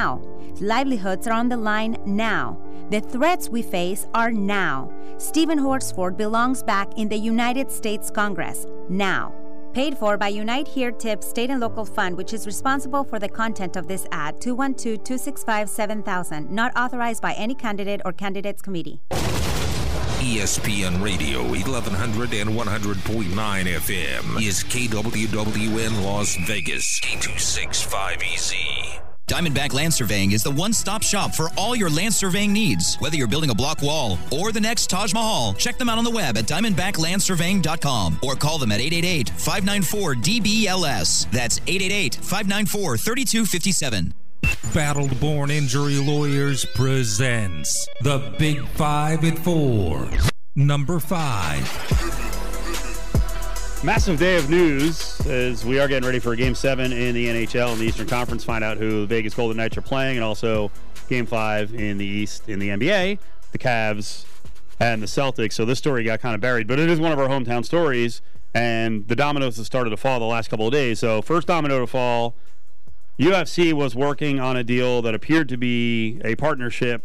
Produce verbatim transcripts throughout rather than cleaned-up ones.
now. Livelihoods are on the line now. The threats we face are now. Stephen Horsford belongs back in the United States Congress now. Paid for by Unite Here Tip State and Local Fund, which is responsible for the content of this ad. two one two, two six five, seven thousand. Not authorized by any candidate or candidates committee. E S P N Radio, eleven hundred and one hundred point nine F M is K W W N Las Vegas, K two sixty-five E Z. Diamondback Land Surveying is the one-stop shop for all your land surveying needs. Whether you're building a block wall or the next Taj Mahal, check them out on the web at diamondback land surveying dot com or call them at eight eight eight, five nine four, D B L S. That's eight eight eight, five nine four, three two five seven. Battled Born Injury Lawyers presents the Big Five at Four. Number five. Massive day of news as we are getting ready for Game seven in the N H L in the Eastern Conference. Find out who the Vegas Golden Knights are playing, and also Game five in the East in the N B A, the Cavs and the Celtics. So this story got kind of buried, but it is one of our hometown stories, and the dominoes have started to fall the last couple of days. So first domino to fall, U F C was working on a deal that appeared to be a partnership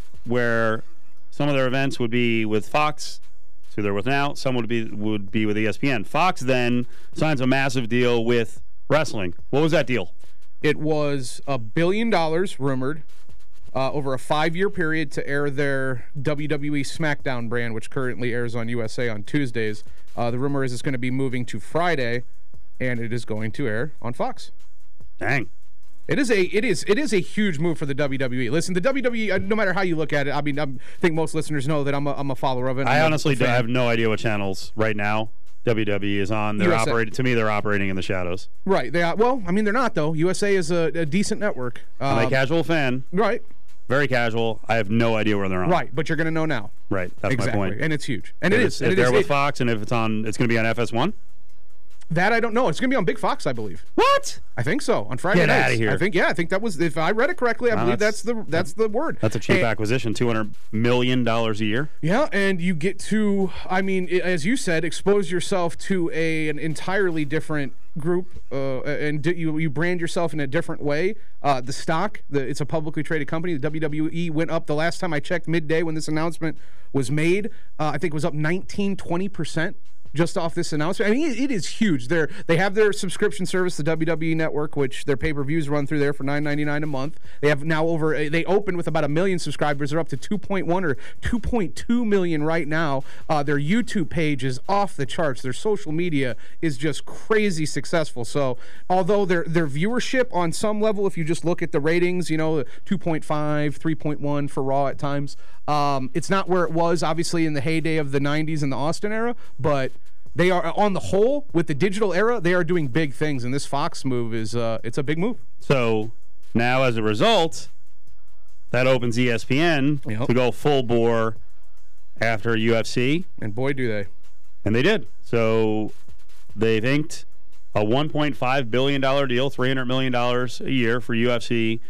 where some of their events would be with Fox, who they're with now. Some would be would be with E S P N. Fox then signs a massive deal with wrestling. What was that deal? It was a billion dollars rumored uh, over a five-year period to air their W W E SmackDown brand, which currently airs on U S A on Tuesdays. Uh, the rumor is it's going to be moving to Friday, and it is going to air on Fox. Dang. It is a it is it is a huge move for the W W E. Listen, the W W E, no matter how you look at it, I mean, I'm, I think most listeners know that I'm a, I'm a follower of it. I'm I honestly do, I have no idea what channels right now W W E is on. They're U S A. operating to me. They're operating in the shadows. Right. They are, well, I mean, they're not though. U S A is a, a decent network. Um, I'm a casual fan. Right. Very casual. I have no idea where they're on. Right, but you're going to know now. Right. That's exactly. my point. And it's huge. And if it is. If and they're it is, with it, Fox, and if it's on, it's going to be on F S one. That I don't know. It's going to be on Big Fox, I believe. What? I think so. On Friday Get nights. outta here. I think yeah. I think that was. If I read it correctly, I Wow, believe that's- that's, the that's the word. That's a cheap And- acquisition. Two hundred million dollars a year. Yeah, and you get to, I mean, i- as you said, expose yourself to a an entirely different group, uh, and d- you you brand yourself in a different way. Uh, the stock, the, it's a publicly traded company. The W W E went up the last time I checked, midday when this announcement was made. Uh, I think it was up nineteen, twenty percent. Just off this announcement. I mean, it, it is huge. They're, they have their subscription service, the W W E Network, which their pay-per-views run through there for nine ninety-nine a month. They have now over, they opened with about a million subscribers. They're up to two point one or two point two million right now. Uh, their YouTube page is off the charts. Their social media is just crazy successful. So although their their viewership on some level, if you just look at the ratings, you know, two point five, three point one for Raw at times, um, it's not where it was, obviously, in the heyday of the nineties and the Austin era, but they are, on the whole, with the digital era, they are doing big things, and this Fox move is uh, it's a big move. So now, as a result, that opens E S P N Yep. to go full bore after U F C, And boy, do they. and they did. So they've inked a one point five billion dollars deal, three hundred million dollars a year for U F C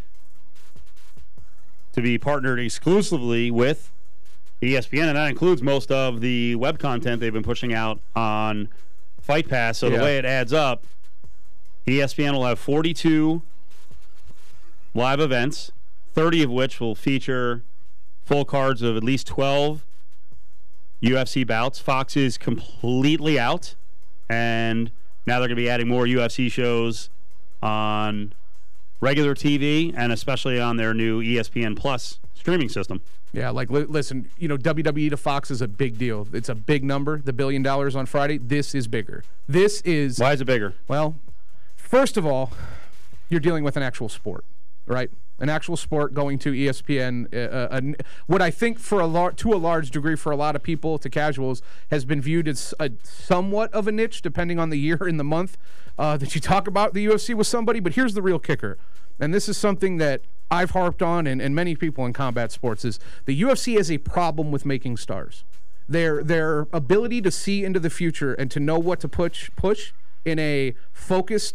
to be partnered exclusively with E S P N, and that includes most of the web content they've been pushing out on Fight Pass. So Yeah. the way it adds up, E S P N will have forty-two live events, thirty of which will feature full cards of at least twelve U F C bouts. Fox is completely out, and now they're going to be adding more U F C shows on regular T V and especially on their new E S P N Plus streaming system. Yeah, like, li- listen, you know, W W E to Fox is a big deal. It's a big number, the billion dollars on Friday. This is bigger. This is... Why is it bigger? Well, first of all, you're dealing with an actual sport, right? An actual sport going to E S P N. Uh, uh, what I think for a lar- to a large degree for a lot of people, to casuals, has been viewed as a, somewhat of a niche, depending on the year and the month uh, that you talk about the U F C with somebody. But here's the real kicker, and this is something that I've harped on, and, and many people in combat sports, is the U F C has a problem with making stars. Their their ability to see into the future and to know what to push push in a focused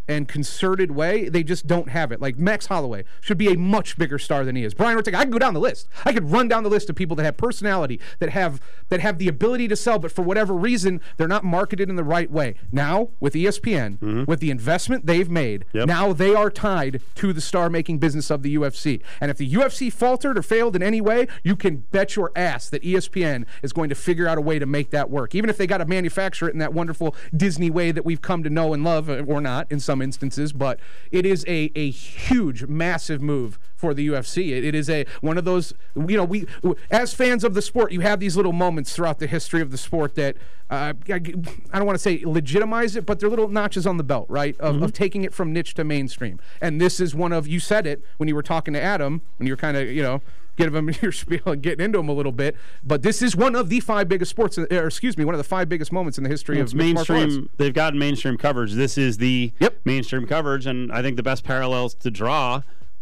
and concerted way, they just don't have it. Like Max Holloway should be a much bigger star than he is. Brian Ortega, I can go down the list. I could run down the list of people that have personality, that have that have the ability to sell, but for whatever reason, they're not marketed in the right way. Now, with E S P N, mm-hmm. with the investment they've made, yep. now they are tied to the star-making business of the U F C. And if the U F C faltered or failed in any way, you can bet your ass that E S P N is going to figure out a way to make that work. Even if they got to manufacture it in that wonderful Disney way that we've come to know and love, or not in some instances, but it is a, a huge, massive move for the U F C. It, it is a one of those, you know, we as fans of the sport, you have these little moments throughout the history of the sport that uh, I, I don't want to say legitimize it, but they're little notches on the belt, right, of, mm-hmm. of taking it from niche to mainstream. And this is one of, you said it when you were talking to Adam, when you were kind of, you know, getting him your spiel and getting into him a little bit, but this is one of the five biggest sports, or excuse me, one of the five biggest moments in the history well, of mainstream. They've gotten mainstream coverage. This is the yep. mainstream coverage, and I think the best parallels to draw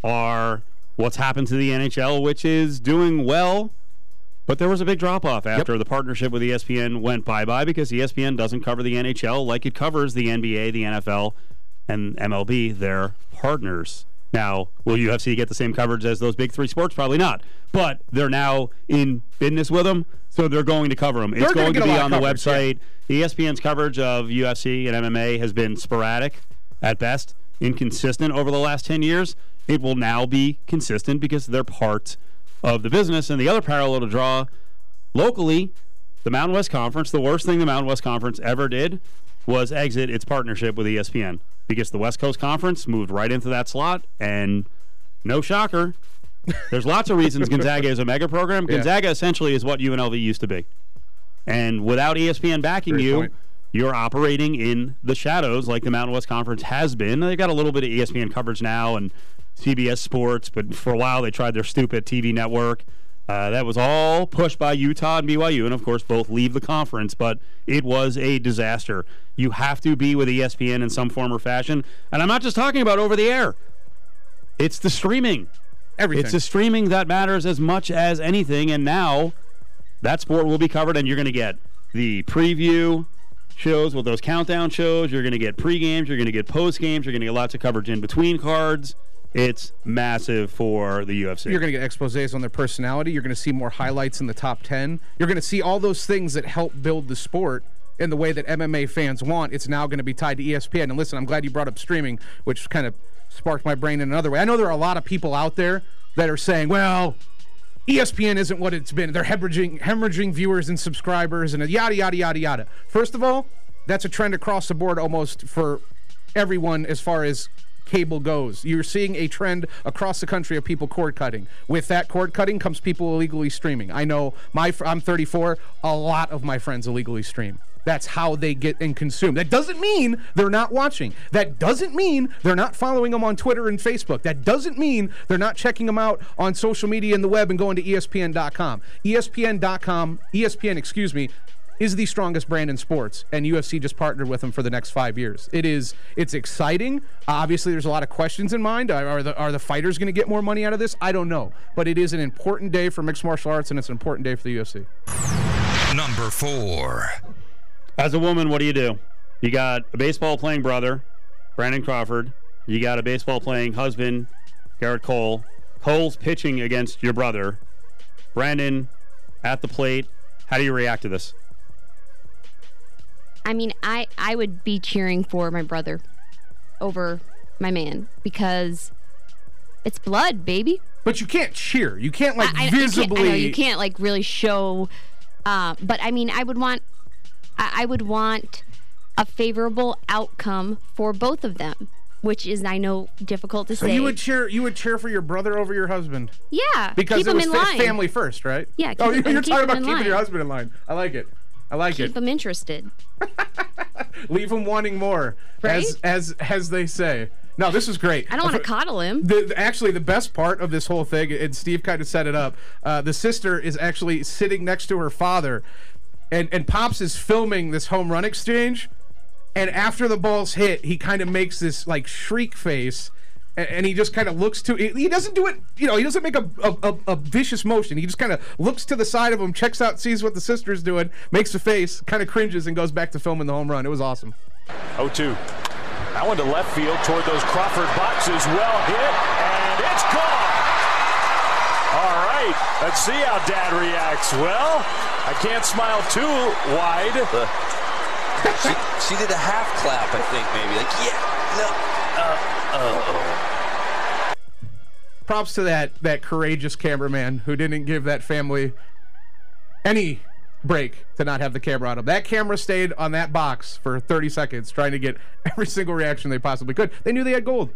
are what's happened to the N H L, which is doing well, but there was a big drop-off after yep. the partnership with E S P N went bye-bye because E S P N doesn't cover the N H L like it covers the N B A, the N F L, and M L B, their partners. Now, will U F C get the same coverage as those big three sports? Probably not. But they're now in business with them, so they're going to cover them. They're it's going to be on the coverage, website. Yeah. E S P N's coverage of U F C and M M A has been sporadic at best, inconsistent over the last ten years. It will now be consistent because they're part of the business. And the other parallel to draw locally, the Mountain West Conference, the worst thing the Mountain West Conference ever did was exit its partnership with E S P N. Because the West Coast Conference moved right into that slot, and no shocker, there's lots of reasons Gonzaga is a mega program. Gonzaga yeah. essentially is what U N L V used to be. And without E S P N backing Great you, point. You're operating in the shadows like the Mountain West Conference has been. They've got a little bit of E S P N coverage now and C B S Sports, but for a while they tried their stupid T V network. Uh, that was all pushed by Utah and B Y U, and of course both leave the conference, but it was a disaster. You have to be with E S P N in some form or fashion, and I'm not just talking about over the air. It's the streaming. Everything. It's the streaming that matters as much as anything, and now that sport will be covered, and you're going to get the preview shows with those countdown shows, you're going to get pre-games, you're going to get post-games, you're going to get lots of coverage in between cards. It's massive for the U F C. You're going to get exposés on their personality. You're going to see more highlights in the top ten. You're going to see all those things that help build the sport in the way that M M A fans want. It's now going to be tied to E S P N. And listen, I'm glad you brought up streaming, which kind of sparked my brain in another way. I know there are a lot of people out there that are saying, well, E S P N isn't what it's been. They're hemorrhaging, hemorrhaging viewers and subscribers and yada, yada, yada, yada. First of all, that's a trend across the board almost for everyone as far as cable goes. You're seeing a trend across the country of people cord cutting. With that cord cutting comes people illegally streaming. I know my I'm thirty-four. A lot of my friends illegally stream. That's how they get and consume. That doesn't mean they're not watching. That doesn't mean they're not following them on Twitter and Facebook. That doesn't mean they're not checking them out on social media and the web and going to E S P N dot com. E S P N dot com, E S P N, excuse me, is the strongest brand in sports, and U F C just partnered with them for the next five years. It is, it's exciting. Obviously, there's a lot of questions in mind. Are the are the fighters going to get more money out of this? I don't know, but it is an important day for mixed martial arts, and it's an important day for the U F C. Number four. As a woman, what do you do? You got a baseball-playing brother, Brandon Crawford. You got a baseball-playing husband, Garrett Cole. Cole's pitching against your brother. Brandon at the plate. How do you react to this? I mean, I, I would be cheering for my brother over my man because it's blood, baby. But you can't cheer. You can't, like, I, I, visibly... You can't, I know, you can't, like, really show... Uh, but, I mean, I would want... I, I would want a favorable outcome for both of them, which is, I know, difficult to so say. So you would cheer you would cheer for your brother over your husband? Yeah. Because keep it him was in fa- line. family first, right? Yeah. Keep oh, him, you're keep talking about keeping line. your husband in line. I like it. I like keep it. Keep him interested. Leave him wanting more, right? as as as they say. No, this is great. I don't want to coddle him. The, actually, the best part of this whole thing, and Steve kind of set it up, uh, the sister is actually sitting next to her father, and, and Pops is filming this home run exchange, and after the ball's hit, he kind of makes this, like, shriek face, and, and he just kind of looks to, he doesn't do it, you know, he doesn't make a, a, a vicious motion. He just kind of looks to the side of him, checks out, sees what the sister's doing, makes a face, kind of cringes, and goes back to filming the home run. It was awesome. oh two. That one to left field toward those Crawford boxes. Well hit, and it's gone. All right, let's see how Dad reacts. Well, I can't smile too wide. Uh, she, she did a half clap, I think, maybe. Like, yeah, no, uh, uh-oh. Props to that that courageous cameraman who didn't give that family any break to not have the camera on him. That camera stayed on that box for thirty seconds trying to get every single reaction they possibly could. They knew they had gold.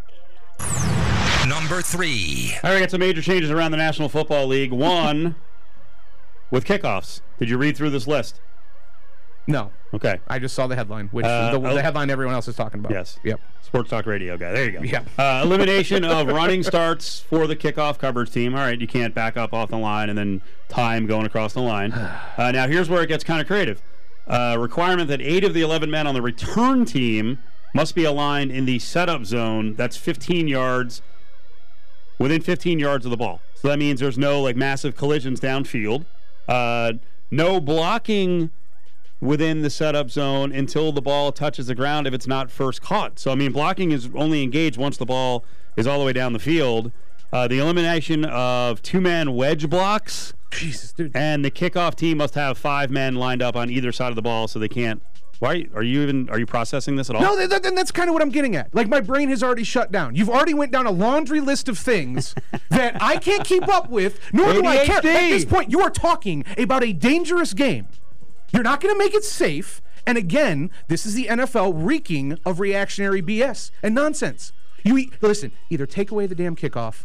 Number three. All right, got some major changes around the National Football League. One, with kickoffs. Did you read through this list? No. Okay. I just saw the headline, which Uh, the, the oh. headline everyone else is talking about. Yes. Yep. Sports Talk Radio guy. There you go. Yeah. Uh, elimination of running starts for the kickoff coverage team. All right, you can't back up off the line and then time going across the line. Uh, now, here's where it gets kind of creative. Uh, requirement that eight of the eleven men on the return team must be aligned in the setup zone. That's fifteen yards, within fifteen yards of the ball. So that means there's no like massive collisions downfield. Uh, no blocking within the setup zone until the ball touches the ground if it's not first caught. So, I mean, blocking is only engaged once the ball is all the way down the field. Uh, the elimination of two-man wedge blocks. Jesus, dude. And the kickoff team must have five men lined up on either side of the ball so they can't. Why are you even are you processing this at all? No, that, that, that's kind of what I'm getting at. Like, my brain has already shut down. You've already went down a laundry list of things that I can't keep up with, nor do I care. At this point, you are talking about a dangerous game. You're not going to make it safe. And again, this is the N F L reeking of reactionary B S and nonsense. You e- listen, either take away the damn kickoff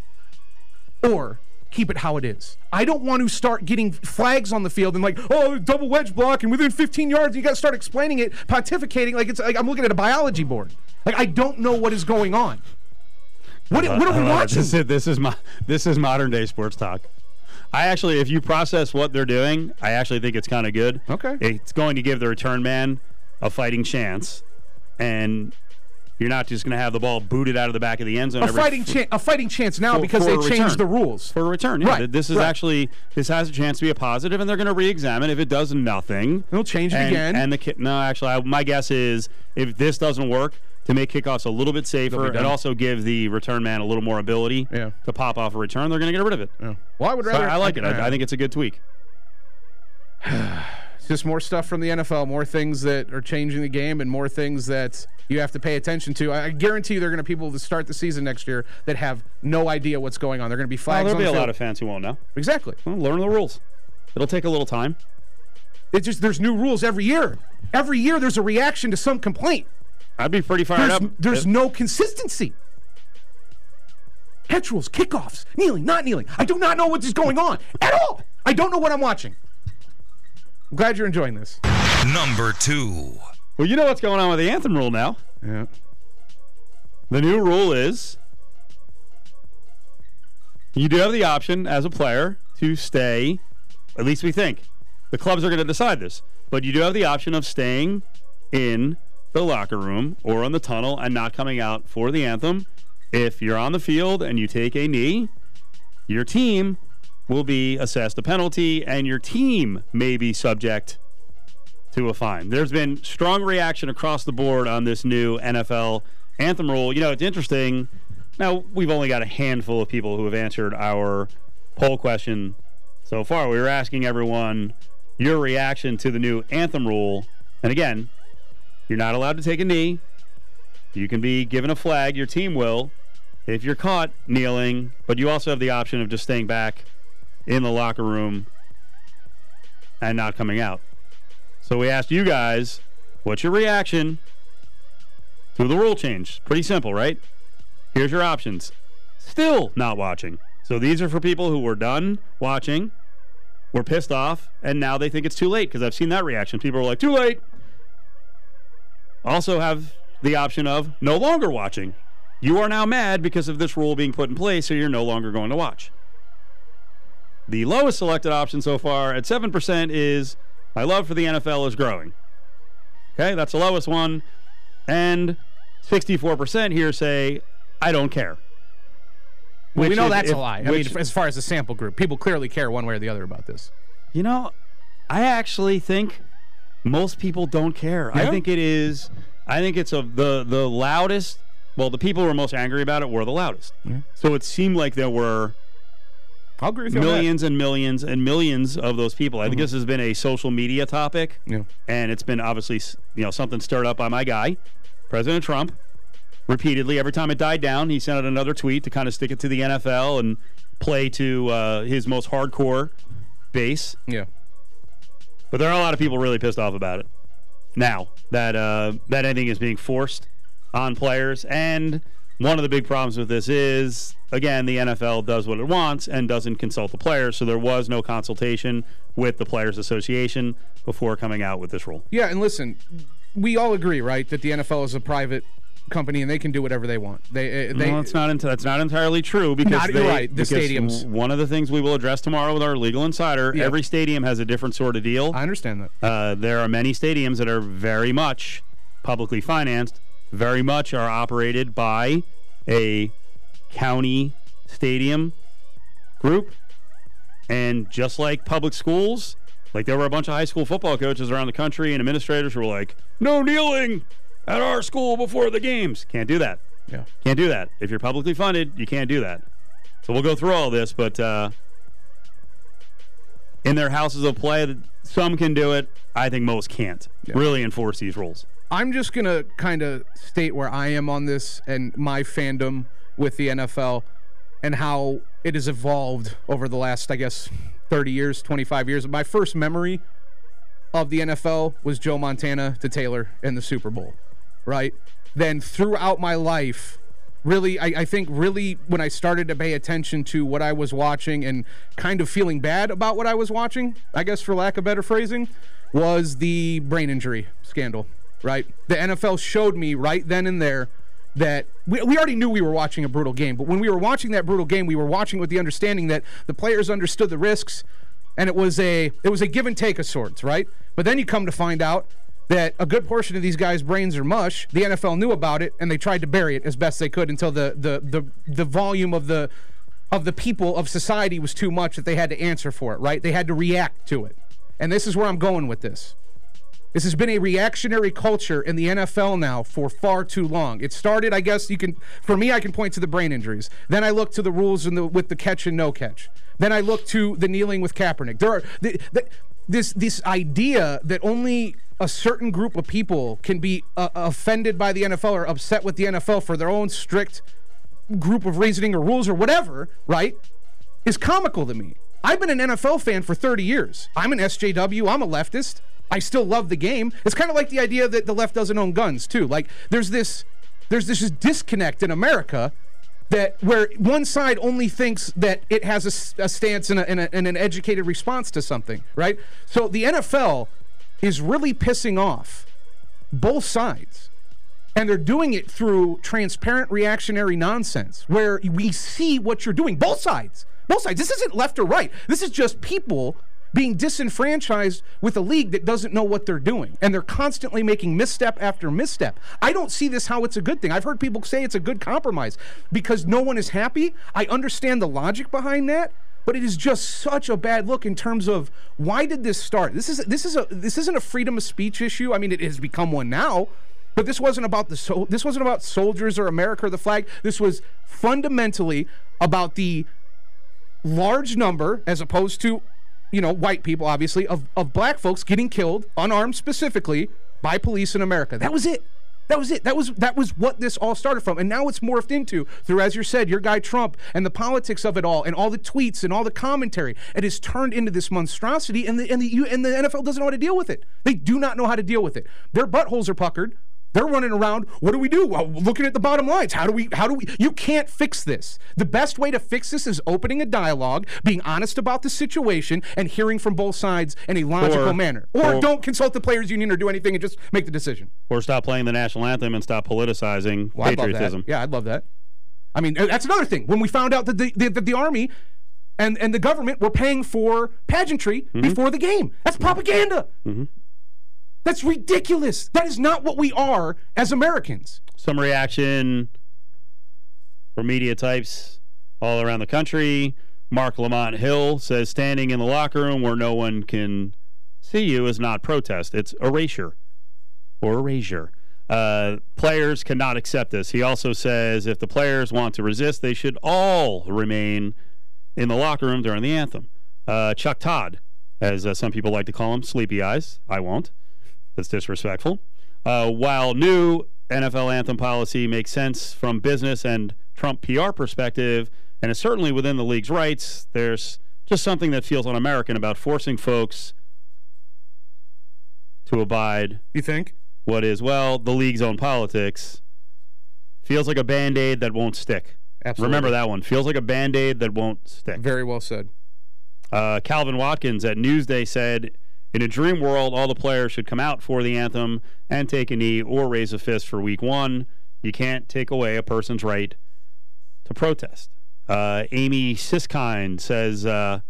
or keep it how it is. I don't want to start getting flags on the field and like, oh, double wedge block and within fifteen yards, you got to start explaining it, pontificating like it's like I'm looking at a biology board. Like, I don't know what is going on. What, what are we watching? This is, this is my this is modern day sports talk. I actually, if you process what they're doing, I actually think it's kind of good. Okay. It's going to give the return man a fighting chance, and you're not just going to have the ball booted out of the back of the end zone. A every fighting f- chance, a fighting chance now for, because for they changed return. the rules for a return. Yeah, right. This is right. actually this has a chance to be a positive, and they're going to re-examine. If it does nothing, they'll change it and, again. And the ki- no, actually, I, my guess is if this doesn't work, to make kickoffs a little bit safer and also give the return man a little more ability yeah. to pop off a return, they're going to get rid of it. Yeah. Well, I would rather. So I like I, it. I, I think it's a good tweak. It's just more stuff from the N F L, more things that are changing the game, and more things that you have to pay attention to. I, I guarantee you, there are going to be people to start the season next year that have no idea what's going on. They're going to be flags. Well, there'll on be the a field. lot of fans who won't know. Exactly. Well, learn the rules. It'll take a little time. It's just there's new rules every year. Every year there's a reaction to some complaint. I'd be pretty fired there's, up. There's no consistency. Catch rules, kickoffs, kneeling, not kneeling. I do not know what is going on at all. I don't know what I'm watching. I'm glad you're enjoying this. Number two. Well, you know what's going on with the anthem rule now. Yeah. The new rule is you do have the option as a player to stay, at least we think. The clubs are going to decide this. But you do have the option of staying in the locker room or in the tunnel and not coming out for the anthem. If you're on the field and you take a knee, your team will be assessed a penalty and your team may be subject to a fine. There's been strong reaction across the board on this new N F L anthem rule. You know, it's interesting. Now, we've only got a handful of people who have answered our poll question so far. We were asking everyone your reaction to the new anthem rule. And again, you're not allowed to take a knee. You can be given a flag. Your team will if you're caught kneeling. But you also have the option of just staying back in the locker room and not coming out. So we asked you guys, what's your reaction to the rule change? Pretty simple, right? Here's your options. Still not watching. So these are for people who were done watching, were pissed off, and now they think it's too late, because I've seen that reaction. People are like, too late. Also have the option of no longer watching. You are now mad because of this rule being put in place, so you're no longer going to watch. The lowest selected option so far at seven percent is my love for the N F L is growing. Okay, that's the lowest one. And sixty-four percent here say, I don't care. Well, we know if, that's if, a lie. I which, mean, as far as the sample group, people clearly care one way or the other about this. You know, I actually think most people don't care. Yeah? I think it is, I think it's a the the loudest. Well, the people who were most angry about it were the loudest. Yeah. So it seemed like there were I'll agree with you millions and millions and millions of those people. I mm-hmm. think this has been a social media topic, yeah. and it's been obviously, you know, something stirred up by my guy, President Trump, repeatedly. Every time it died down, he sent out another tweet to kind of stick it to the N F L and play to uh, his most hardcore base. Yeah. But there are a lot of people really pissed off about it now that uh, that anything is being forced on players. And one of the big problems with this is, again, the N F L does what it wants and doesn't consult the players. So there was no consultation with the Players Association before coming out with this rule. Yeah, and listen, we all agree, right, that the N F L is a private company and they can do whatever they want. They, they, no, that's not enti- that's not entirely true because not, they, right. The because stadiums. One of the things we will address tomorrow with our legal insider. Yeah. Every stadium has a different sort of deal. I understand that. Uh, there are many stadiums that are very much publicly financed, very much are operated by a county stadium group, and just like public schools, like there were a bunch of high school football coaches around the country and administrators who were like, no kneeling at our school before the games. Can't do that. Yeah. Can't do that. If you're publicly funded, you can't do that. So we'll go through all this, but uh, in their houses of play, some can do it. I think most can't yeah. really enforce these rules. I'm just going to kind of state where I am on this and my fandom with the N F L and how it has evolved over the last, I guess, thirty years, twenty-five years. My first memory of the N F L was Joe Montana to Taylor in the Super Bowl, right? Then throughout my life, really, I, I think really when I started to pay attention to what I was watching and kind of feeling bad about what I was watching, I guess for lack of better phrasing, was the brain injury scandal. Right? The N F L showed me right then and there that we, we already knew we were watching a brutal game, but when we were watching that brutal game, we were watching with the understanding that the players understood the risks, and it was a it was a give and take of sorts, right? But then you come to find out that a good portion of these guys' brains are mush. The N F L knew about it, and they tried to bury it as best they could until the the the, the volume of the of the people of society was too much that they had to answer for it, right? They had to react to it. And this is where I'm going with this. This has been a reactionary culture in the N F L now for far too long. It started, I guess you can, for me, I can point to the brain injuries. Then I look to the rules in the, with the catch and no catch. Then I look to the kneeling with Kaepernick. There are the, the, this this idea that only a certain group of people can be uh, offended by the N F L or upset with the N F L for their own strict group of reasoning or rules or whatever, right, is comical to me. I've been an N F L fan for thirty years. I'm an S J W. I'm a leftist. I still love the game. It's kind of like the idea that the left doesn't own guns, too. Like, there's this there's this disconnect in America that where one side only thinks that it has a, a stance and, a, and, a, and an educated response to something, right? So the N F L is really pissing off both sides. And they're doing it through transparent reactionary nonsense where we see what you're doing. Both sides. Both sides. This isn't left or right. This is just people being disenfranchised with a league that doesn't know what they're doing. And they're constantly making misstep after misstep. I don't see this how it's a good thing. I've heard people say it's a good compromise because no one is happy. I understand the logic behind that, but it is just such a bad look in terms of why did this start? This is this is a this isn't a freedom of speech issue. I mean, it has become one now, but this wasn't about the so this wasn't about soldiers or America or the flag. This was fundamentally about the large number, as opposed to, you know, white people, obviously, of, of black folks getting killed, unarmed specifically, by police in America. That was it. That was it. That was that was what this all started from. And now it's morphed into, through, as you said, your guy Trump and the politics of it all and all the tweets and all the commentary. It has turned into this monstrosity, and the and the and the N F L doesn't know how to deal with it. They do not know how to deal with it. Their buttholes are puckered. They're running around. What do we do? Well, looking at the bottom lines. How do we, how do we, you can't fix this. The best way to fix this is opening a dialogue, being honest about the situation, and hearing from both sides in a logical or, manner. Or, or don't consult the players union or do anything and just make the decision. Or stop playing the national anthem and stop politicizing well, patriotism. Yeah, I'd love that. I mean, that's another thing. When we found out that the, the, the, the Army and, and the government were paying for pageantry mm-hmm. before the game. That's propaganda. Mm-hmm. That's ridiculous. That is not what we are as Americans. Some reaction from media types all around the country. Mark Lamont Hill says standing in the locker room where no one can see you is not protest. It's erasure or erasure. Uh, players cannot accept this. He also says if the players want to resist, they should all remain in the locker room during the anthem. Uh, Chuck Todd, as uh, some people like to call him, Sleepy Eyes. I won't. That's disrespectful. Uh, while new N F L anthem policy makes sense from business and Trump P R perspective, and is certainly within the league's rights, there's just something that feels un-American about forcing folks to abide. You think? What is, well, the league's own politics. Feels like a Band-Aid that won't stick. Absolutely. Remember that one. Feels like a Band-Aid that won't stick. Very well said. Uh, Calvin Watkins at Newsday said, in a dream world, all the players should come out for the anthem and take a knee or raise a fist for week one. You can't take away a person's right to protest. Uh, Amy Siskind says, uh,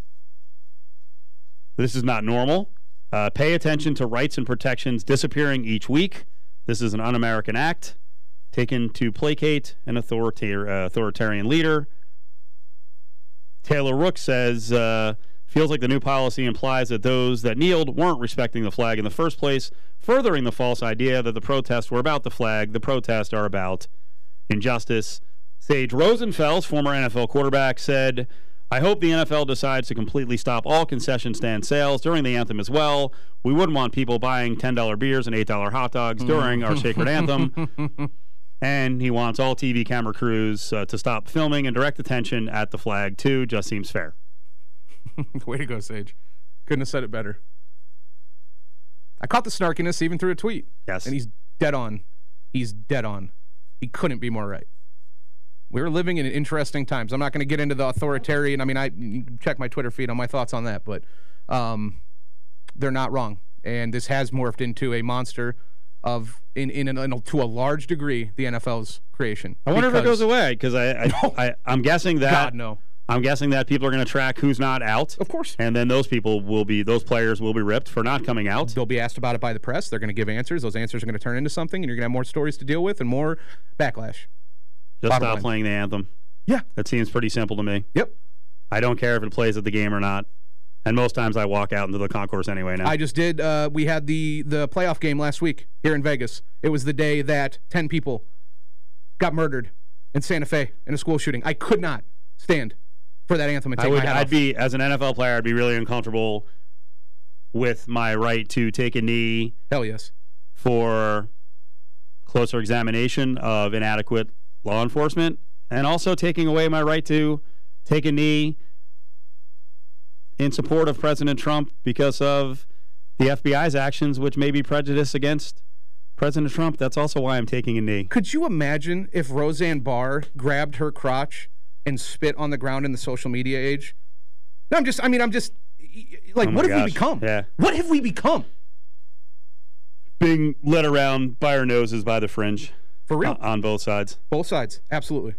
this is not normal. Uh, pay attention to rights and protections disappearing each week. This is an un-American act taken to placate an authoritar- uh, authoritarian leader. Taylor Rook says, uh, feels like the new policy implies that those that kneeled weren't respecting the flag in the first place, furthering the false idea that the protests were about the flag. The protests are about injustice. Sage Rosenfels, former N F L quarterback, said, I hope the N F L decides to completely stop all concession stand sales during the anthem as well. We wouldn't want people buying ten dollar beers and eight dollar hot dogs during our sacred anthem. And he wants all T V camera crews uh, to stop filming and direct attention at the flag, too. Just seems fair. Way to go, Sage. Couldn't have said it better. I caught the snarkiness even through a tweet. Yes. And he's dead on. He's dead on. He couldn't be more right. We're living in interesting times. I'm not going to get into the authoritarian. I mean, I you can check my Twitter feed on my thoughts on that, but um, they're not wrong. And this has morphed into a monster of, in, in, in to a large degree, the N F L's creation. I wonder if it goes away, because I, I, No. I, I'm guessing that God, no. I'm guessing that people are going to track who's not out. Of course. And then those people will be, those players will be ripped for not coming out. They'll be asked about it by the press. They're going to give answers. Those answers are going to turn into something, and you're going to have more stories to deal with and more backlash. Just Bottom stop line. playing the anthem. Yeah. That seems pretty simple to me. Yep. I don't care if it plays at the game or not. And most times I walk out into the concourse anyway now. I just did. Uh, we had the, the playoff game last week here in Vegas. It was the day that ten people got murdered in Santa Fe in a school shooting. I could not stand for that anthem and take I would, my hat I'd off. be, as an N F L player, I'd be really uncomfortable with my right to take a knee Hell yes. for closer examination of inadequate law enforcement, and also taking away my right to take a knee in support of President Trump because of the F B I's actions, which may be prejudice against President Trump. That's also why I'm taking a knee. Could you imagine if Roseanne Barr grabbed her crotch and spit on the ground in the social media age? No, I'm just, I mean, I'm just, like, Oh my what have gosh. we become? Yeah. What have we become? Being led around by our noses by the fringe. For real. uh, on both sides. Both sides. Absolutely.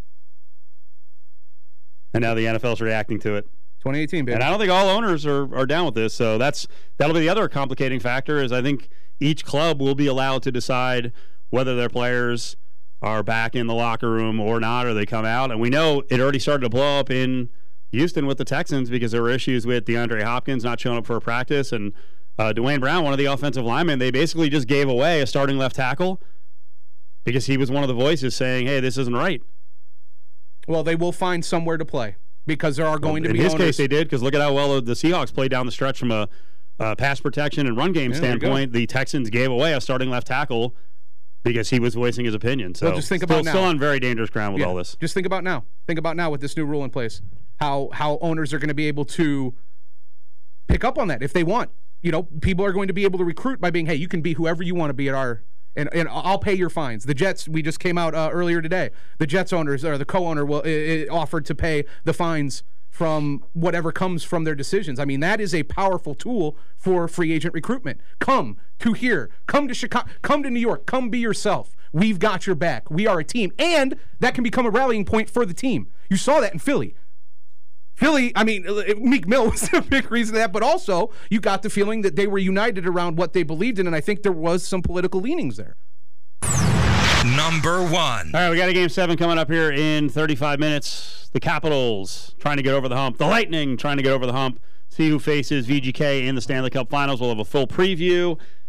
And now the N F L's reacting to it. twenty eighteen, baby. And I don't think all owners are, are down with this. So that's that'll be the other complicating factor is I think each club will be allowed to decide whether their players are back in the locker room or not, or they come out. And we know it already started to blow up in Houston with the Texans because there were issues with DeAndre Hopkins not showing up for a practice. And uh, Dwayne Brown, one of the offensive linemen, they basically just gave away a starting left tackle because he was one of the voices saying, hey, this isn't right. Well, they will find somewhere to play because there are going well, to be in his owners. case, they did because look at how well the Seahawks played down the stretch from a uh, pass protection and run game Yeah, there you standpoint. The Texans gave away a starting left tackle because he was voicing his opinion. So Well, just think still, about now. still on very dangerous ground with Yeah, all this. Just think about now. Think about now with this new rule in place. How how owners are going to be able to pick up on that if they want. You know, people are going to be able to recruit by being, hey, you can be whoever you want to be at our, and, and I'll pay your fines. The Jets, we just came out uh, earlier today. The Jets owners or the co-owner will uh, offered to pay the fines from whatever comes from their decisions. I mean, that is a powerful tool for free agent recruitment. Come to here. Come to Chicago. Come to New York. Come be yourself. We've got your back. We are a team. And that can become a rallying point for the team. You saw that in Philly. Philly, I mean, Meek Mill was a big reason for that, but also you got the feeling that they were united around what they believed in, and I think there was some political leanings there. Number one. All right, we got a game seven coming up here in thirty-five minutes. The Capitals trying to get over the hump. The Lightning trying to get over the hump. See who faces V G K in the Stanley Cup Finals. We'll have a full preview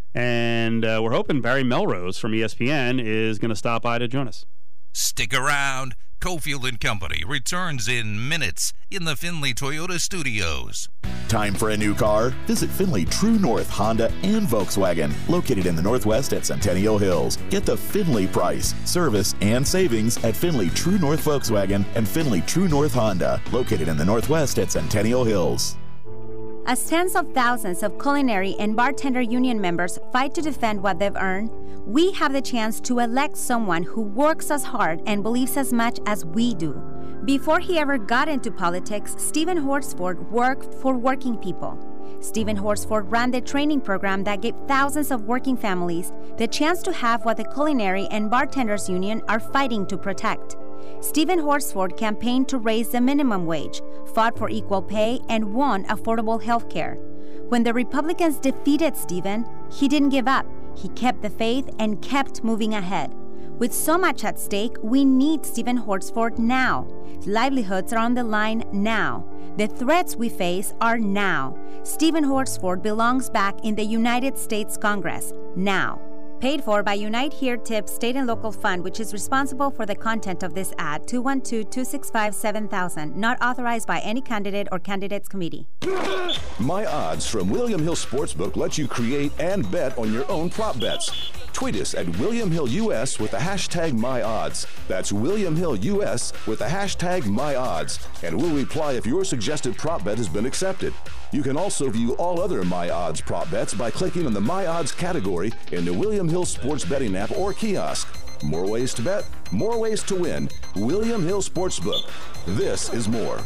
And uh, we're hoping Barry Melrose from E S P N is going to stop by to join us. Stick around. Cofield and Company returns in minutes in the Findlay Toyota studios. Time for a new car? Visit Findlay True North Honda and Volkswagen, located in the Northwest at Centennial Hills. Get the Findlay price, service, and savings at Findlay True North Volkswagen and Findlay True North Honda, located in the Northwest at Centennial Hills. As tens of thousands of culinary and bartender union members fight to defend what they've earned, we have the chance to elect someone who works as hard and believes as much as we do. Before he ever got into politics, Stephen Horsford worked for working people. Stephen Horsford ran the training program that gave thousands of working families the chance to have what the Culinary and Bartenders Union are fighting to protect. Stephen Horsford campaigned to raise the minimum wage, fought for equal pay, and won affordable health care. When the Republicans defeated Stephen, he didn't give up. He kept the faith and kept moving ahead. With so much at stake, we need Stephen Horsford now. Livelihoods are on the line now. The threats we face are now. Stephen Horsford belongs back in the United States Congress now. Paid for by Unite Here Tips State and Local Fund, which is responsible for the content of this ad. two one two, two six five, seven thousand. Not authorized by any candidate or candidates committee. My Odds from William Hill Sportsbook lets you create and bet on your own prop bets. Tweet us at William Hill U S with the hashtag MyOdds. That's William Hill U S with the hashtag MyOdds. And we'll reply if your suggested prop bet has been accepted. You can also view all other My Odds prop bets by clicking on the My Odds category in the William Hill Sports Betting app or kiosk. More ways to bet, more ways to win. William Hill Sportsbook. This is more.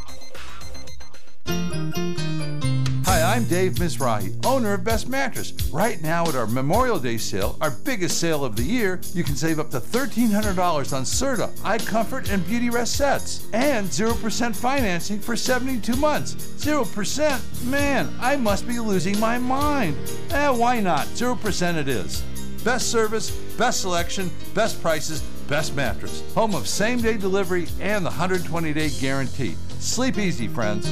Hi, I'm Dave Mizrahi, owner of Best Mattress. Right now at our Memorial Day sale, our biggest sale of the year, you can save up to thirteen hundred dollars on Serta, Eye Comfort, and Beauty Rest sets. And zero percent financing for seventy-two months. zero percent? Man, I must be losing my mind. Eh, why not? zero percent it is. Best service, best selection, best prices, best mattress. Home of same-day delivery and the one hundred twenty day guarantee. Sleep easy, friends.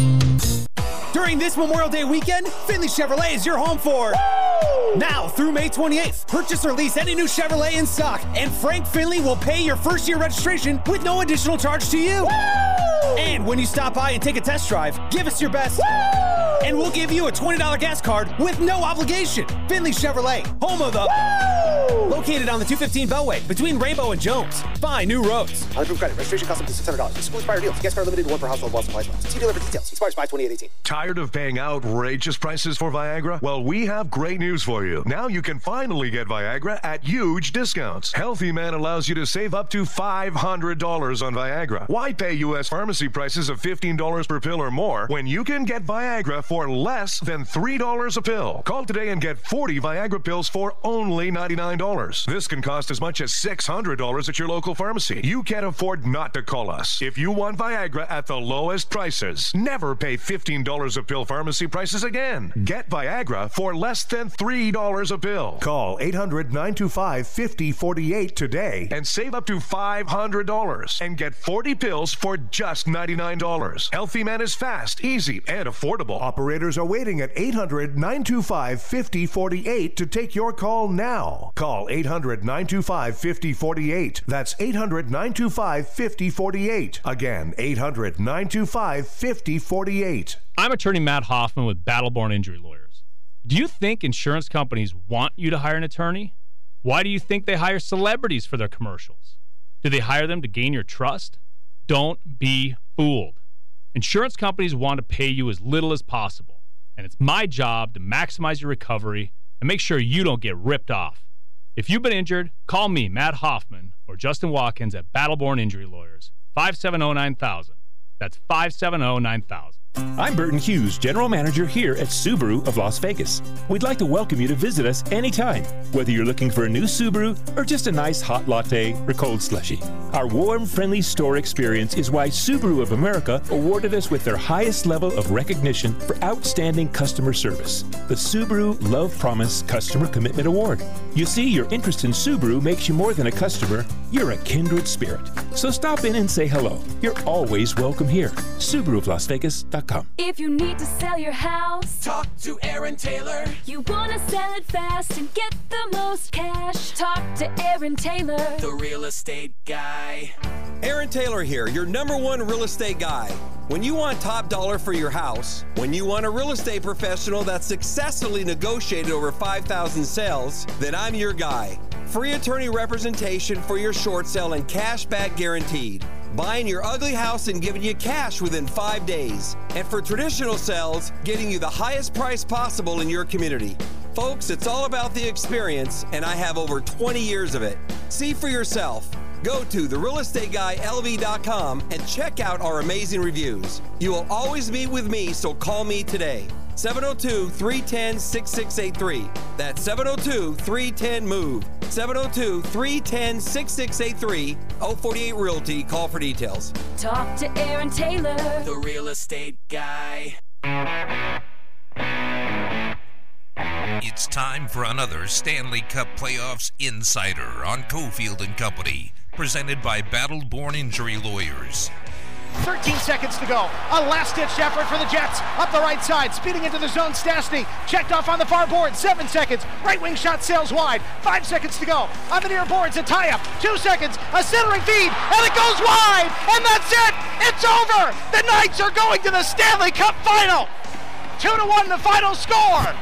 During this Memorial Day weekend, Findlay Chevrolet is your home for Woo! Now through May twenty-eighth. Purchase or lease any new Chevrolet in stock, and Frank Finley will pay your first year registration with no additional charge to you. Woo! And when you stop by and take a test drive, give us your best, Woo! And we'll give you a twenty dollars gas card with no obligation. Findlay Chevrolet, home of the Woo! Located on the two fifteen Bellway between Rainbow and Jones. Find new roads. On approved credit, registration costs up to six hundred dollars. Excludes prior deals. Gas card limited to one per household while supplies last. See dealer for details. Expires five twenty-eight eighteen. Tired of paying outrageous prices for Viagra? Well, we have great news for you. Now you can finally get Viagra at huge discounts. Healthy Man allows you to save up to five hundred dollars on Viagra. Why pay U S pharmacy prices of fifteen dollars per pill or more when you can get Viagra for less than three dollars a pill? Call today and get forty Viagra pills for only ninety-nine dollars. This can cost as much as six hundred dollars at your local pharmacy. You can't afford not to call us. If you want Viagra at the lowest prices, never pay fifteen dollars a pill pharmacy prices again. Get Viagra for less than three dollars a pill. Call eight hundred, nine two five, five oh four eight today and save up to five hundred dollars and get forty pills for just ninety-nine dollars. Healthy Man is fast, easy, and affordable. Operators are waiting at eight hundred, nine two five, five oh four eight to take your call now. Call eight hundred, nine two five, five oh four eight. That's eight hundred, nine two five, five oh four eight. Again, eight hundred, nine two five, five oh four eight. I'm attorney Matt Hoffman with Battleborn Injury Lawyers. Do you think insurance companies want you to hire an attorney? Why do you think they hire celebrities for their commercials? Do they hire them to gain your trust? Don't be fooled. Insurance companies want to pay you as little as possible, and it's my job to maximize your recovery and make sure you don't get ripped off. If you've been injured, call me, Matt Hoffman, or Justin Watkins at Battleborn Injury Lawyers, five seven zero, nine thousand. That's five seven zero, nine thousand. I'm Burton Hughes, General Manager here at Subaru of Las Vegas. We'd like to welcome you to visit us anytime, whether you're looking for a new Subaru or just a nice hot latte or cold slushie. Our warm, friendly store experience is why Subaru of America awarded us with their highest level of recognition for outstanding customer service, the Subaru Love Promise Customer Commitment Award. You see, your interest in Subaru makes you more than a customer, you're a kindred spirit. So stop in and say hello. You're always welcome here. Subaru of Las Vegas dot com. If you need to sell your house, talk to Aaron Taylor. You want to sell it fast and get the most cash, talk to Aaron Taylor, the real estate guy. Aaron Taylor here, your number one real estate guy. When you want top dollar for your house, when you want a real estate professional that's successfully negotiated over five thousand sales, then I'm your guy. Free attorney representation for your short sale and cash back guaranteed. Buying your ugly house and giving you cash within five days. And for traditional sales, getting you the highest price possible in your community. Folks, it's all about the experience, and I have over twenty years of it. See for yourself. Go to the real estate guy L V dot com and check out our amazing reviews. You will always meet with me, so call me today. seven oh two, three one oh, six six eight three. That's seven oh two, three one oh, MOVE. seven oh two, three one oh, six six eight three. oh forty-eight Realty. Call for details. talk to Aaron Taylor, the real estate guy. It's time for another Stanley Cup Playoffs Insider on Cofield and Company, presented by Battle-Born Injury Lawyers. thirteen seconds to go. A last-ditch effort for the Jets. Up the right side, speeding into the zone. Stastny checked off on the far board. Seven seconds. Right wing shot sails wide. Five seconds to go. On the near boards, a tie-up. Two seconds. A centering feed, and it goes wide. And that's it. It's over. The Knights are going to the Stanley Cup Final. Two to one, the final score.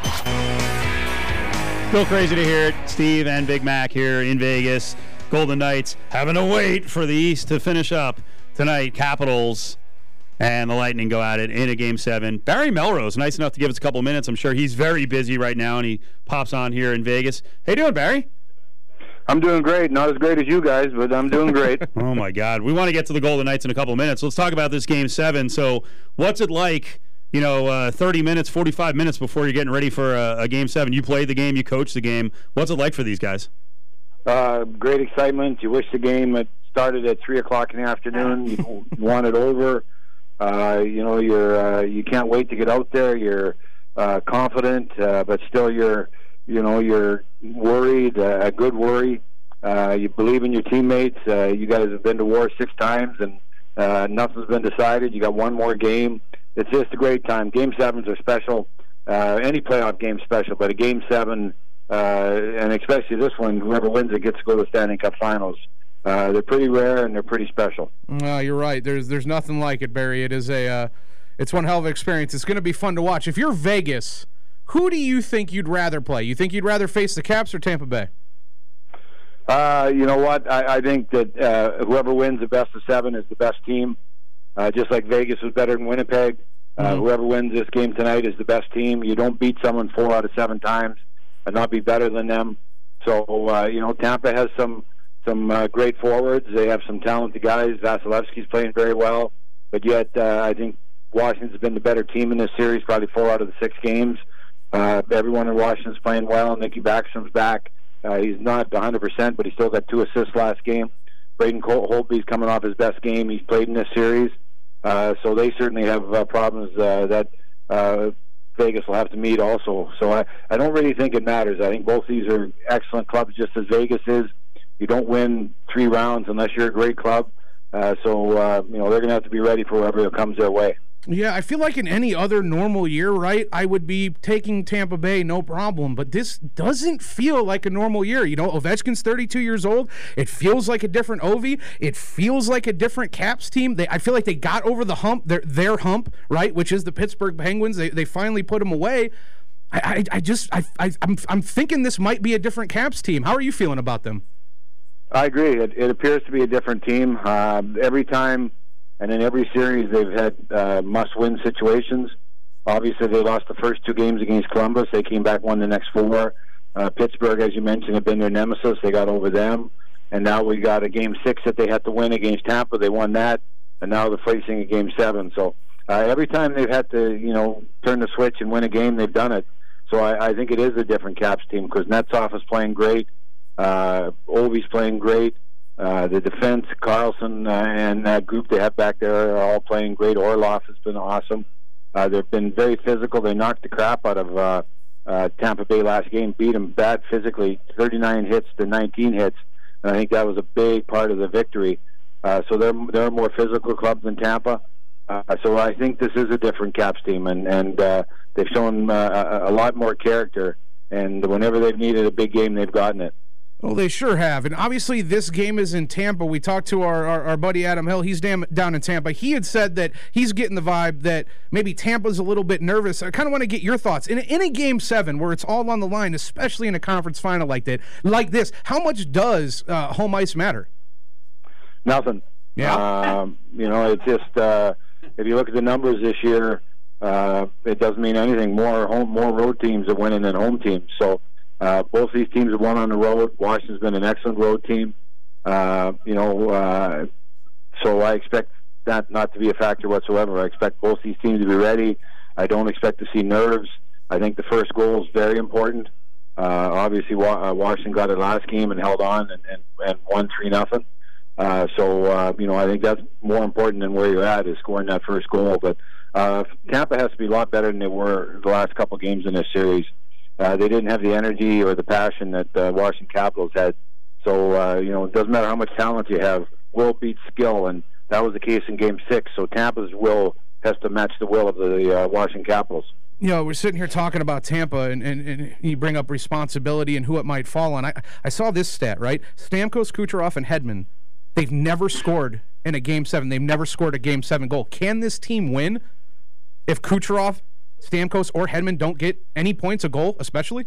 Still crazy to hear it. Steve and Big Mac here in Vegas. Golden Knights having to wait for the East to finish up tonight. Capitals and the Lightning go at it in a game seven. Barry Melrose, nice enough to give us a couple of minutes. I'm sure he's very busy right now, and he pops on here in Vegas. How you doing, Barry? I'm doing great. Not as great as you guys, but I'm doing great. Oh, my God. We want to get to the Golden Knights in a couple of minutes. Let's talk about this game seven. So what's it like, you know, uh, thirty minutes, forty-five minutes before you're getting ready for a, a game seven? You played the game. You coached the game. What's it like for these guys? Uh, great excitement. You wish the game had started at three o'clock in the afternoon. You want it over. Uh, you know, you're uh, you can't wait to get out there. You're uh, confident, uh, but still you're you know you're worried. Uh, a good worry. Uh, you believe in your teammates. Uh, you guys have been to war six times, and uh, nothing's been decided. You got one more game. It's just a great time. Game sevens are special. Uh, any playoff game is special, but a game seven. Uh, and especially this one, whoever wins it gets to go to the Stanley Cup Finals. Uh, they're pretty rare and they're pretty special. Uh, you're right. There's there's nothing like it, Barry. It is a uh, it's one hell of an experience. It's going to be fun to watch. If you're Vegas, who do you think you'd rather play? You think you'd rather face the Caps or Tampa Bay? Uh, you know what? I, I think that uh, whoever wins the best of seven is the best team. Uh, just like Vegas was better than Winnipeg. Uh, mm-hmm. Whoever wins this game tonight is the best team. You don't beat someone four out of seven times and not be better than them. So, uh, you know, Tampa has some some uh, great forwards. They have some talented guys. Vasilevsky's playing very well. But yet, uh, I think Washington's been the better team in this series, probably four out of the six games. Uh, everyone in Washington's playing well. Nicky Backstrom's back. Uh, he's not one hundred percent, but he still got two assists last game. Braden Holtby's coming off his best game he's played in this series. Uh, so they certainly have uh, problems uh, that uh, Vegas will have to meet also. So I, I don't really think it matters. I think both these are excellent clubs, just as Vegas is. You don't win three rounds unless you're a great club. Uh, so, uh, you know, they're going to have to be ready for whoever comes their way. Yeah, I feel like in any other normal year, right, I would be taking Tampa Bay, no problem. But this doesn't feel like a normal year. You know, Ovechkin's thirty-two years old. It feels like a different Ovi. It feels like a different Caps team. They, I feel like they got over the hump, their, their hump, right, which is the Pittsburgh Penguins. They they finally put them away. I, I, I just, I, I, I'm, I'm thinking this might be a different Caps team. How are you feeling about them? I agree. It, it appears to be a different team. Uh, every time... And in every series, they've had uh, must-win situations. Obviously, they lost the first two games against Columbus. They came back, won the next four. Uh, Pittsburgh, as you mentioned, have been their nemesis. They got over them. And now we got a game six that they had to win against Tampa. They won that. And now they're facing a game seven. So uh, every time they've had to, you know, turn the switch and win a game, they've done it. So I, I think it is a different Caps team because Netsov is playing great. Uh, Ovi's playing great. Uh, the defense, Carlson uh, and that group they have back there are all playing great. Orlov has been awesome. Uh, they've been very physical. They knocked the crap out of uh, uh, Tampa Bay last game, beat them bad physically, thirty-nine hits to nineteen hits. and I think that was a big part of the victory. Uh, so they're they're a more physical club than Tampa. Uh, so I think this is a different Caps team, and and uh, they've shown uh, a, a lot more character. And whenever they've needed a big game, they've gotten it. Well, they sure have. And obviously this game is in Tampa. We talked to our, our, our buddy Adam Hill. He's down, down in Tampa. He had said that he's getting the vibe that maybe Tampa's a little bit nervous. I kind of want to get your thoughts. In a, in a game seven where it's all on the line, especially in a conference final like that, like this, how much does uh, home ice matter? Nothing. Yeah. Um, you know, it's just, uh, if you look at the numbers this year, uh, it doesn't mean anything. More home, more road teams are winning than home teams. So, Uh, both these teams have won on the road. Washington's been an excellent road team. Uh, you know, uh, so I expect that not to be a factor whatsoever. I expect both these teams to be ready. I don't expect to see nerves. I think the first goal is very important. Uh, obviously, Wa- uh, Washington got it last game and held on and, and, and won three nothing. Uh, so, uh, you know, I think that's more important than where you're at is scoring that first goal. But uh, Tampa has to be a lot better than they were the last couple games in this series. Uh, they didn't have the energy or the passion that uh, Washington Capitals had. So, uh, you know, it doesn't matter how much talent you have. Will beats skill, and that was the case in Game six. So Tampa's will has to match the will of the uh, Washington Capitals. You know, we're sitting here talking about Tampa, and, and, and you bring up responsibility and who it might fall on. I, I saw this stat, right? Stamkos, Kucherov, and Hedman, they've never scored in a Game seven. They've never scored a Game seven goal. Can this team win if Kucherov, Stamkos, or Hedman don't get any points a goal, especially?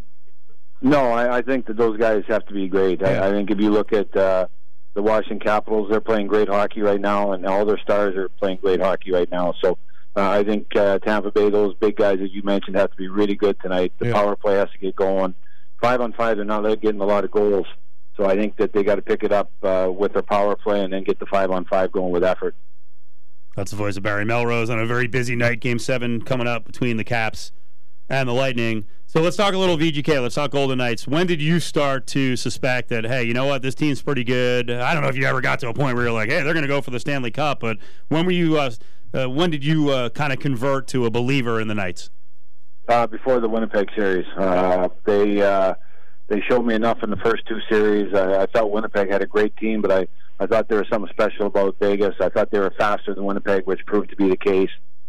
No, I, I think that those guys have to be great. Yeah. I, I think if you look at uh, the Washington Capitals, they're playing great hockey right now, and all their stars are playing great hockey right now. So uh, I think uh, Tampa Bay, those big guys that you mentioned, have to be really good tonight. The Yeah. power play has to get going. Five on five, they're not getting a lot of goals. So I think that they got to pick it up uh, with their power play and then get the five on five going with effort. That's the voice of Barry Melrose on a very busy night. Game seven coming up between the Caps and the Lightning. So let's talk a little V G K. Let's talk Golden Knights. When did you start to suspect that, hey, you know what, this team's pretty good? I don't know if you ever got to a point where you're like, hey, they're going to go for the Stanley Cup, but when were you? Uh, uh, when did you uh, kind of convert to a believer in the Knights? Uh, before the Winnipeg series, uh, they uh, they showed me enough in the first two series. I, I thought Winnipeg had a great team, but I. I thought there was something special about Vegas. I thought they were faster than Winnipeg, which proved to be the case.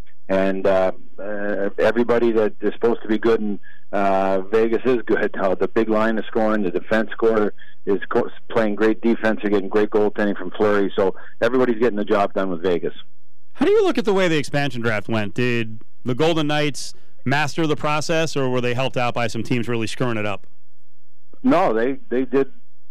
And uh, uh, everybody that is supposed to be good in uh, Vegas is good. Uh, the big line is scoring. The defense scorer is co- playing great defense. They're getting great goaltending from Fleury. So everybody's getting the job done with Vegas. How do you look at the way the expansion draft went? Did the Golden Knights master the process, or were they helped out by some teams really screwing it up? No, they, they did...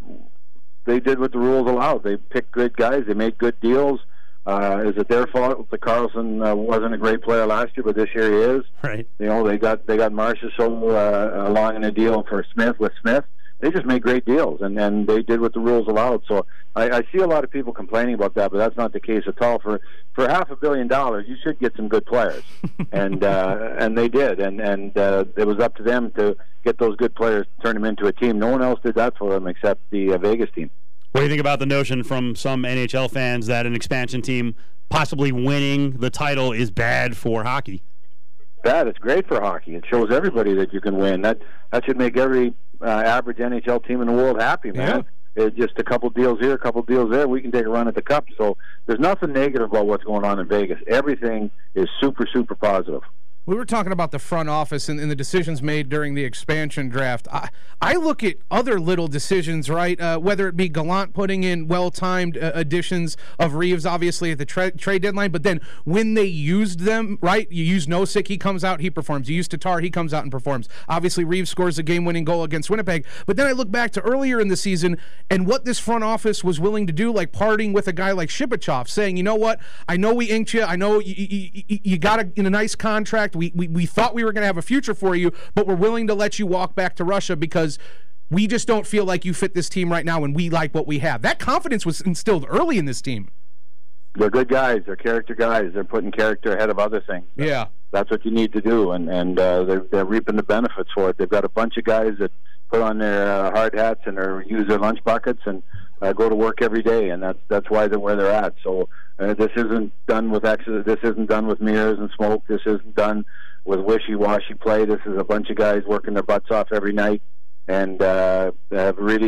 They did what the rules allowed. They picked good guys. They made good deals. Uh, is it their fault that Carlson uh, wasn't a great player last year, but this year he is? Right. You know, they got they got Marchessault uh, along in a deal for Smith with Smith. They just made great deals, and, and they did what the rules allowed. So I, I see a lot of people complaining about that, but that's not the case at all. For for half a billion dollars, you should get some good players, and uh, and they did, and and uh, it was up to them to get those good players, turn them into a team. No one else did that for them except the uh, Vegas team. What do you think about the notion from some N H L fans that an expansion team possibly winning the title is bad for hockey? Bad. It's great for hockey. It shows everybody that you can win. That that should make every uh, average N H L team in the world happy, man. Yeah. It's just a couple deals here, a couple deals there. We can take a run at the Cup. So there's nothing negative about what's going on in Vegas. Everything is super, super positive. We were talking about the front office and, and the decisions made during the expansion draft. I, I look at other little decisions, right? Uh, whether it be Gallant putting in well-timed uh, additions of Reeves, obviously, at the tra- trade deadline, but then when they used them, right? You use Nosek, he comes out, he performs. You use Tatar, he comes out and performs. Obviously, Reeves scores a game-winning goal against Winnipeg. But then I look back to earlier in the season and what this front office was willing to do, like parting with a guy like Shipachyov, saying, you know what? I know we inked you. I know you, you, you, you got a, in a nice contract. We, we, we thought we were going to have a future for you, but we're willing to let you walk back to Russia because we just don't feel like you fit this team right now and we like what we have. That confidence was instilled early in this team. They're good guys. They're character guys. They're putting character ahead of other things. Yeah. That's what you need to do, and, and uh, they're, they're reaping the benefits for it. They've got a bunch of guys that put on their uh, hard hats and their, use their lunch buckets and uh, go to work every day, and that's that's why they're where they're at. So uh, this isn't done with ex- this isn't done with mirrors and smoke. This isn't done with wishy-washy play. This is a bunch of guys working their butts off every night and uh, have really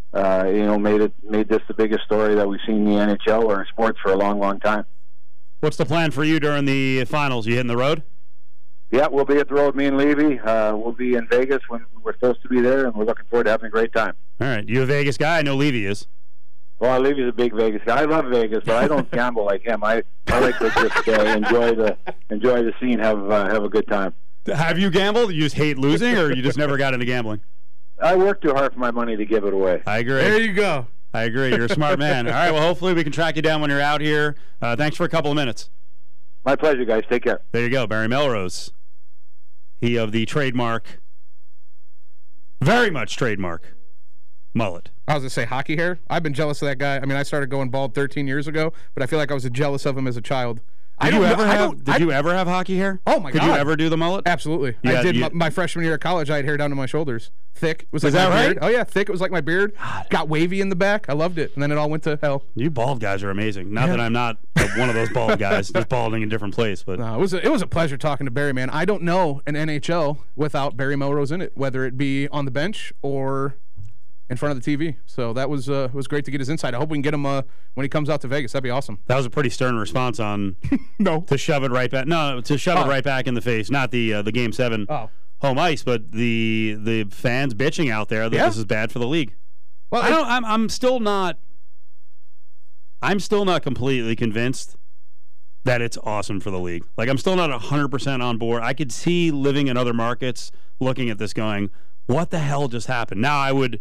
uh, you know, made it made this the biggest story that we've seen in the N H L or in sports for a long, long time. What's the plan for you during the finals? You hitting the road? Yeah, we'll be at the road, me and Levy. Uh, we'll be in Vegas when we're supposed to be there, and we're looking forward to having a great time. All right. You a Vegas guy? I know Levy is. Well, Levy's a big Vegas guy. I love Vegas, but I don't gamble like him. I, I like to just uh, enjoy the enjoy the scene, have uh, have a good time. Have you gambled? You just hate losing, or you just never got into gambling? I work too hard for my money to give it away. I agree. There you go. I agree. You're a smart man. All right, well, hopefully we can track you down when you're out here. Uh, thanks for a couple of minutes. My pleasure, guys. Take care. There you go, Barry Melrose. He of the trademark, very much trademark, mullet. I was going to say hockey hair. I've been jealous of that guy. I mean, I started going bald thirteen years ago, but I feel like I was jealous of him as a child. Did I you don't ever know, I have? don't- Did I- you ever have hockey hair? Oh my Could god! you ever do the mullet? Absolutely. You I had- did. you- my, my freshman year of college, I had hair down to my shoulders, thick. It was like Is that my right? beard. Oh yeah, thick. It was like my beard. Got wavy in the back. I loved it, and then it all went to hell. You bald guys are amazing. Not Yeah. that I'm not uh, one of those bald guys, just balding in a different place. But No, it was a, it was a pleasure talking to Barry, man. I don't know an N H L without Barry Melrose in it, whether it be on the bench or in front of the T V. So that was uh, was great to get his insight. I hope we can get him uh, when he comes out to Vegas. That'd be awesome. that was a pretty stern response on no to shove it right back. No, to shove Oh. it right back in the face. Not the uh, the game seven Oh. home ice, but the the fans bitching out there that Yeah. this is bad for the league. Well, I don't. I'm I'm still not. I'm still not completely convinced that it's awesome for the league. Like, I'm still not one hundred percent on board. I could see living in other markets looking at this going, what the hell just happened? Now, I would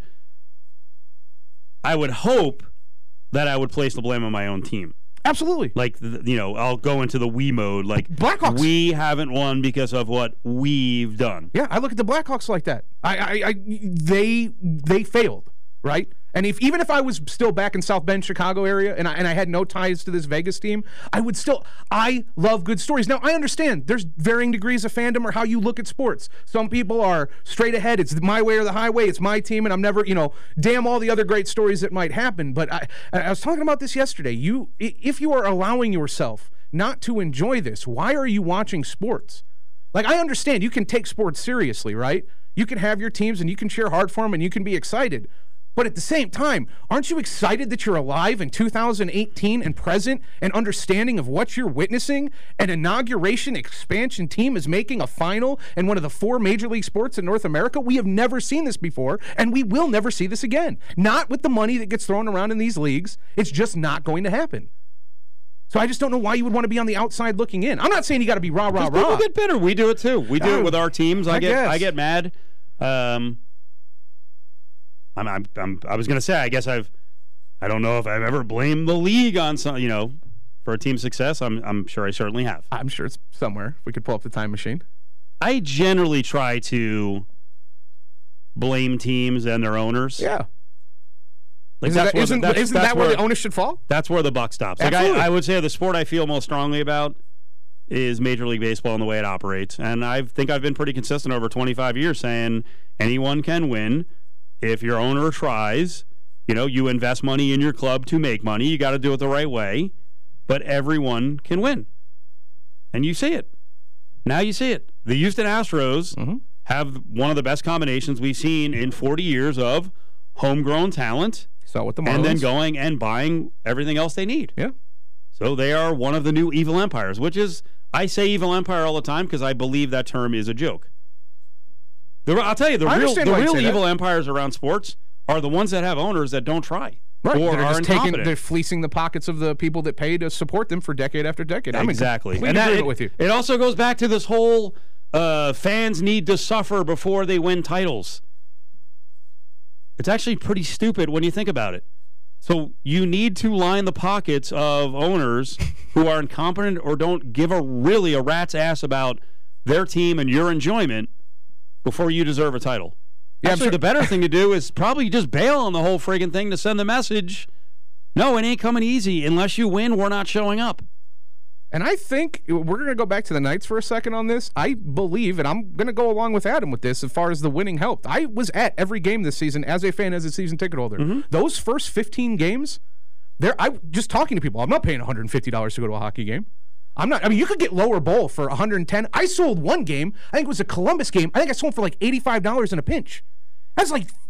I would hope that I would place the blame on my own team. Absolutely. Like, th- you know, I'll go into the we mode. Like, Blackhawks. we haven't won because of what we've done. Yeah, I look at the Blackhawks like that. I, I, I they they failed, right? And if even if I was still back in South Bend, Chicago area, and I and I had no ties to this Vegas team, I would still. I love good stories. Now I understand there's varying degrees of fandom or how you look at sports. Some people are straight ahead. It's my way or the highway. It's my team, and I'm never, you know, damn all the other great stories that might happen. But I, I was talking about this yesterday. You, if you are allowing yourself not to enjoy this, why are you watching sports? Like, I understand you can take sports seriously, right? You can have your teams and you can cheer hard for them and you can be excited. But at the same time, aren't you excited that you're alive in two thousand eighteen and present and understanding of what you're witnessing? An inauguration expansion team is making a final in one of the four major league sports in North America. We have never seen this before, and we will never see this again. Not with the money that gets thrown around in these leagues. It's just not going to happen. So I just don't know why you would want to be on the outside looking in. I'm not saying you got to be rah, rah, rah. People get bitter. We do it too. We do Uh, it with our teams. I, I get guess. I get mad. Um, I'm, I'm, I'm I was gonna say I guess I've I don't know if I've ever blamed the league on some you know for a team's success. I'm I'm sure I certainly have. I'm sure it's somewhere. If we could pull up the time machine. I generally try to blame teams and their owners. Yeah. Like Isn't that's that- where isn't- the, that's, isn't that's that where where the onus should fall? That's where the buck stops. Like I, Absolutely. I would say the sport I feel most strongly about is Major League Baseball and the way it operates. And I think I've been pretty consistent over twenty-five years saying anyone can win if your owner tries. You know, you invest money in your club to make money. You got to do it the right way. But everyone can win. And you see it. Now you see it. The Houston Astros Mm-hmm. have one of the best combinations we've seen in forty years of homegrown talent. So with the and then Marlins. going and buying everything else they need. Yeah. So they are one of the new evil empires, which is, I say evil empire all the time because I believe that term is a joke. The, I'll tell you, the I real, understand the why you real say that. evil empires around sports are the ones that have owners that don't try. Right. Or They're are just taking, incompetent. they're fleecing the pockets of the people that pay to support them for decade after decade. I'm in Exactly. complete And that, agreement it, with you. it also goes back to this whole uh, fans need to suffer before they win titles. It's actually pretty stupid when you think about it. So you need to line the pockets of owners who are incompetent or don't give a really a rat's ass about their team and your enjoyment before you deserve a title. Yeah, I'm Actually, sure- the better thing to do is probably just bail on the whole friggin' thing to send the message, no, it ain't coming easy. Unless you win, we're not showing up. And I think we're going to go back to the Knights for a second on this. I believe, and I'm going to go along with Adam with this as far as the winning helped. I was at every game this season as a fan, as a season ticket holder. Mm-hmm. Those first fifteen games, there, I just talking to people. I'm not paying one hundred fifty dollars to go to a hockey game. I'm not. I mean, you could get lower bowl for one hundred ten. I sold one game. I think it was a Columbus game. I think I sold for like eighty-five dollars in a pinch. That's like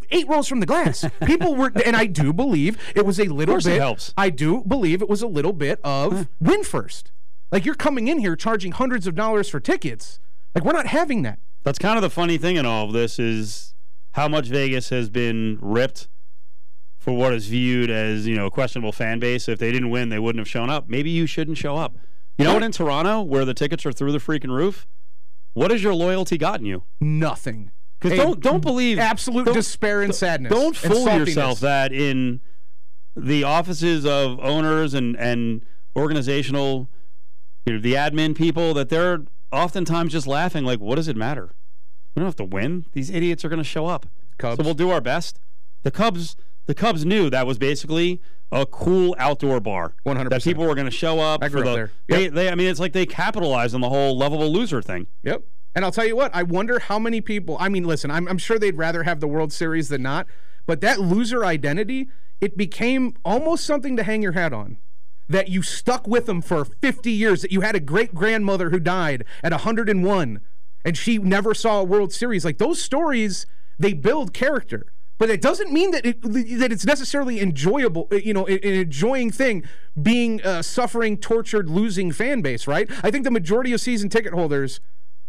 eight rows from the glass. People were, and I do believe it was a little Of course bit. it helps. I do believe it was a little bit of win first. Like, you're coming in here charging hundreds of dollars for tickets. Like, we're not having that. That's kind of the funny thing in all of this is how much Vegas has been ripped for what is viewed as, you know, a questionable fan base. If they didn't win, they wouldn't have shown up. Maybe you shouldn't show up. You know what, in Toronto, where the tickets are through the freaking roof, what has your loyalty gotten you? Nothing. Because don't, don't believe... Absolute don't, despair and sadness. Don't and fool saltiness. yourself that in the offices of owners and, and organizational, you know, the admin people, that they're oftentimes just laughing like, what does it matter? We don't have to win. These idiots are going to show up. Cubs. So we'll do our best. The Cubs the Cubs knew that was basically a cool outdoor bar. one hundred percent. That people were going to show up. I grew for up the, there. They, Yep. they, I mean, it's like they capitalized on the whole lovable loser thing. Yep. And I'll tell you what, I wonder how many people, I mean, listen, I'm, I'm sure they'd rather have the World Series than not, but that loser identity, it became almost something to hang your hat on. That you stuck with them for fifty years, that you had a great-grandmother who died at one hundred and one, and she never saw a World Series. Like, those stories, they build character. But it doesn't mean that it, that it's necessarily enjoyable, you know, an enjoying thing being a suffering, tortured, losing fan base, right? I think the majority of season ticket holders,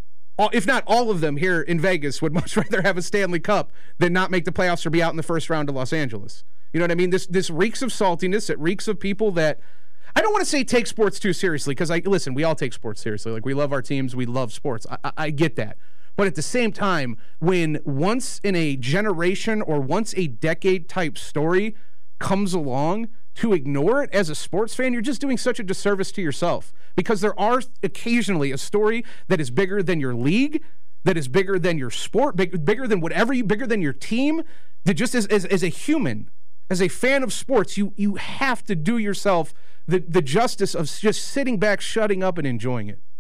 if not all of them here in Vegas, would much rather have a Stanley Cup than not make the playoffs or be out in the first round of Los Angeles. You know what I mean? This this reeks of saltiness. It reeks of people that, I don't want to say take sports too seriously, because, I listen, we all take sports seriously. Like, we love our teams. We love sports. I, I, I get that. But at the same time, when once in a generation or once a decade type story comes along, to ignore it as a sports fan, you're just doing such a disservice to yourself. Because there are occasionally a story that is bigger than your league, that is bigger than your sport, big, bigger than whatever, you, bigger than your team, that just as, as, as a human, as a fan of sports, you you have to do yourself the, the justice of just sitting back, shutting up, and enjoying it.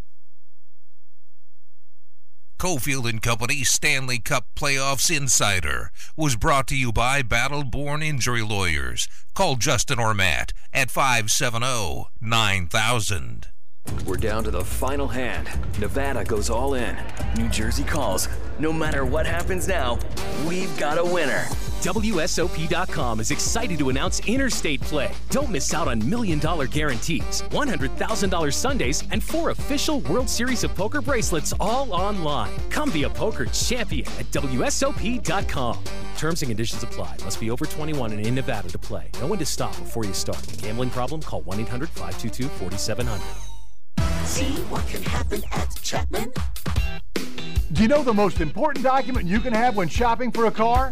Cofield and Company Stanley Cup Playoffs Insider was brought to you by Battle-Born Injury Lawyers. Call Justin or Matt at five seven zero, nine thousand. We're down to the final hand. Nevada goes all in. New Jersey calls. No matter what happens now, we've got a winner. W S O P dot com is excited to announce Interstate Play. Don't miss out on million dollar guarantees, one hundred thousand dollars Sundays, and four official World Series of Poker bracelets all online. Come be a poker champion at W S O P dot com. Terms and conditions apply. Must be over twenty-one and in Nevada to play. Know when to stop before you start. Gambling problem? Call one eight hundred, five two two, four seven zero zero. See what can happen at Chapman? Do you know the most important document you can have when shopping for a car?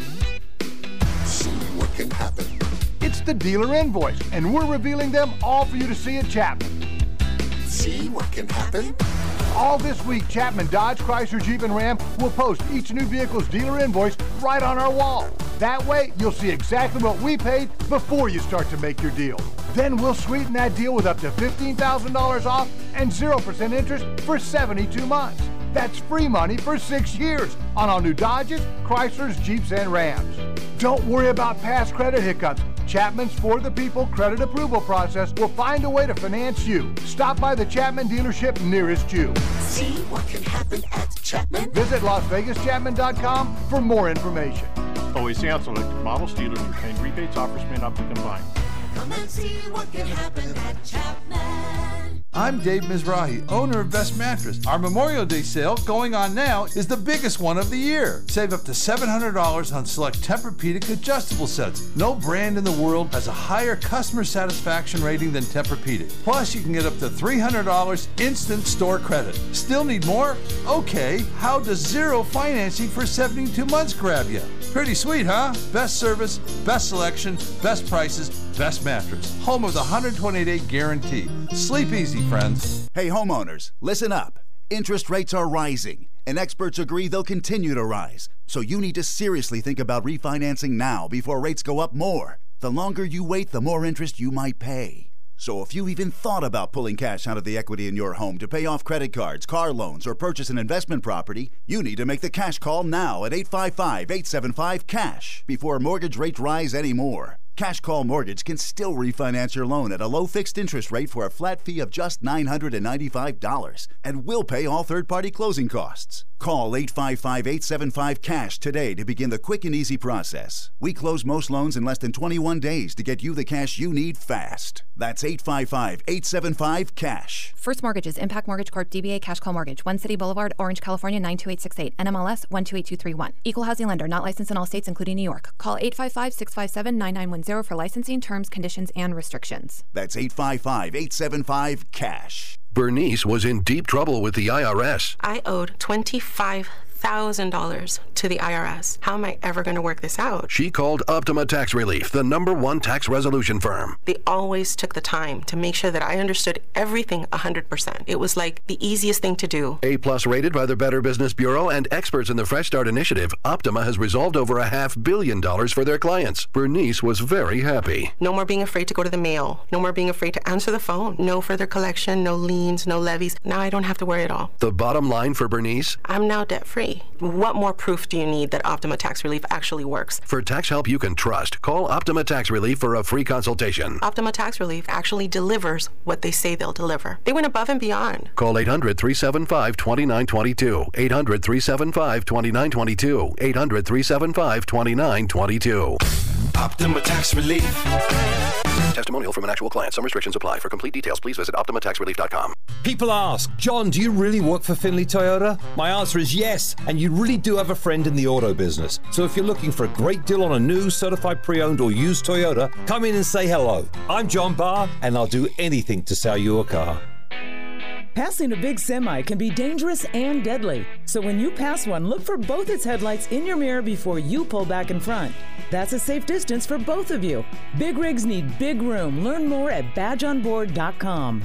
See what can happen. It's the dealer invoice, and we're revealing them all for you to see at Chapman. See what can happen? All this week, Chapman Dodge, Chrysler, Jeep, and Ram will post each new vehicle's dealer invoice right on our wall. That way, you'll see exactly what we paid before you start to make your deal. Then we'll sweeten that deal with up to fifteen thousand dollars off and zero percent interest for seventy-two months. That's free money for six years on all new Dodges, Chryslers, Jeeps, and Rams. Don't worry about past credit hiccups. Chapman's For the People credit approval process will find a way to finance you. Stop by the Chapman dealership nearest you. See what can happen at Chapman? Visit Las Vegas Chapman dot com for more information. Always sales selected models, dealers retain rebates, offers may not be combined. Come and see what can happen at Chapman. I'm Dave Mizrahi, owner of Best Mattress. Our Memorial Day sale going on now is the biggest one of the year. Save up to seven hundred dollars on select Tempur-Pedic adjustable sets. No brand in the world has a higher customer satisfaction rating than Tempur-Pedic. Plus, you can get up to three hundred dollars instant store credit. Still need more? Okay, how does zero financing for seventy-two months grab you? Pretty sweet, huh? Best service, best selection, best prices, best mattress. Home of the one hundred twenty day guarantee. Sleep easy, friends. Hey, homeowners, listen up. Interest rates are rising, and experts agree they'll continue to rise. So you need to seriously think about refinancing now before rates go up more. The longer you wait, the more interest you might pay. So if you even thought about pulling cash out of the equity in your home to pay off credit cards, car loans, or purchase an investment property, you need to make the cash call now at eight five five, eight seven five, CASH before mortgage rates rise anymore. Cash Call Mortgage can still refinance your loan at a low fixed interest rate for a flat fee of just nine hundred ninety-five dollars and will pay all third-party closing costs. Call eight five five, eight seven five, CASH today to begin the quick and easy process. We close most loans in less than twenty-one days to get you the cash you need fast. That's eight five five, eight seven five, CASH. First Mortgages, Impact Mortgage Corp, D B A Cash Call Mortgage, One City Boulevard, Orange, California, nine two eight six eight, N M L S one two eight two three one. Equal housing lender, not licensed in all states, including New York. Call eight five five, six five seven, nine nine one zero for licensing, terms, conditions, and restrictions. That's eight five five, eight seven five, CASH. Bernice was in deep trouble with the I R S. I owed twenty-five thousand dollars to the I R S. How am I ever going to work this out? She called Optima Tax Relief, the number one tax resolution firm. They always took the time to make sure that I understood everything one hundred percent. It was like the easiest thing to do. A-plus rated by the Better Business Bureau and experts in the Fresh Start Initiative, Optima has resolved over a half billion dollars for their clients. Bernice was very happy. No more being afraid to go to the mail. No more being afraid to answer the phone. No further collection, no liens, no levies. Now I don't have to worry at all. The bottom line for Bernice? I'm now debt-free. What more proof do you need that Optima Tax Relief actually works? For tax help you can trust, call Optima Tax Relief for a free consultation. Optima Tax Relief actually delivers what they say they'll deliver. They went above and beyond. Call eight hundred, three seven five, two nine two two. eight hundred, three seven five, two nine two two. eight hundred, three seven five, two nine two two. Optima Tax Relief. Testimonial from an actual client. Some restrictions apply. For complete details, please visit optima tax relief dot com. People ask, John, do you really work for Finley Toyota? My answer is yes, and you really do have a friend in the auto business. So if you're looking for a great deal on a new, certified pre-owned or used Toyota, come in and say hello. I'm John Barr, and I'll do anything to sell you a car. Passing a big semi can be dangerous and deadly. So when you pass one, look for both its headlights in your mirror before you pull back in front. That's a safe distance for both of you. Big rigs need big room. Learn more at badge on board dot com.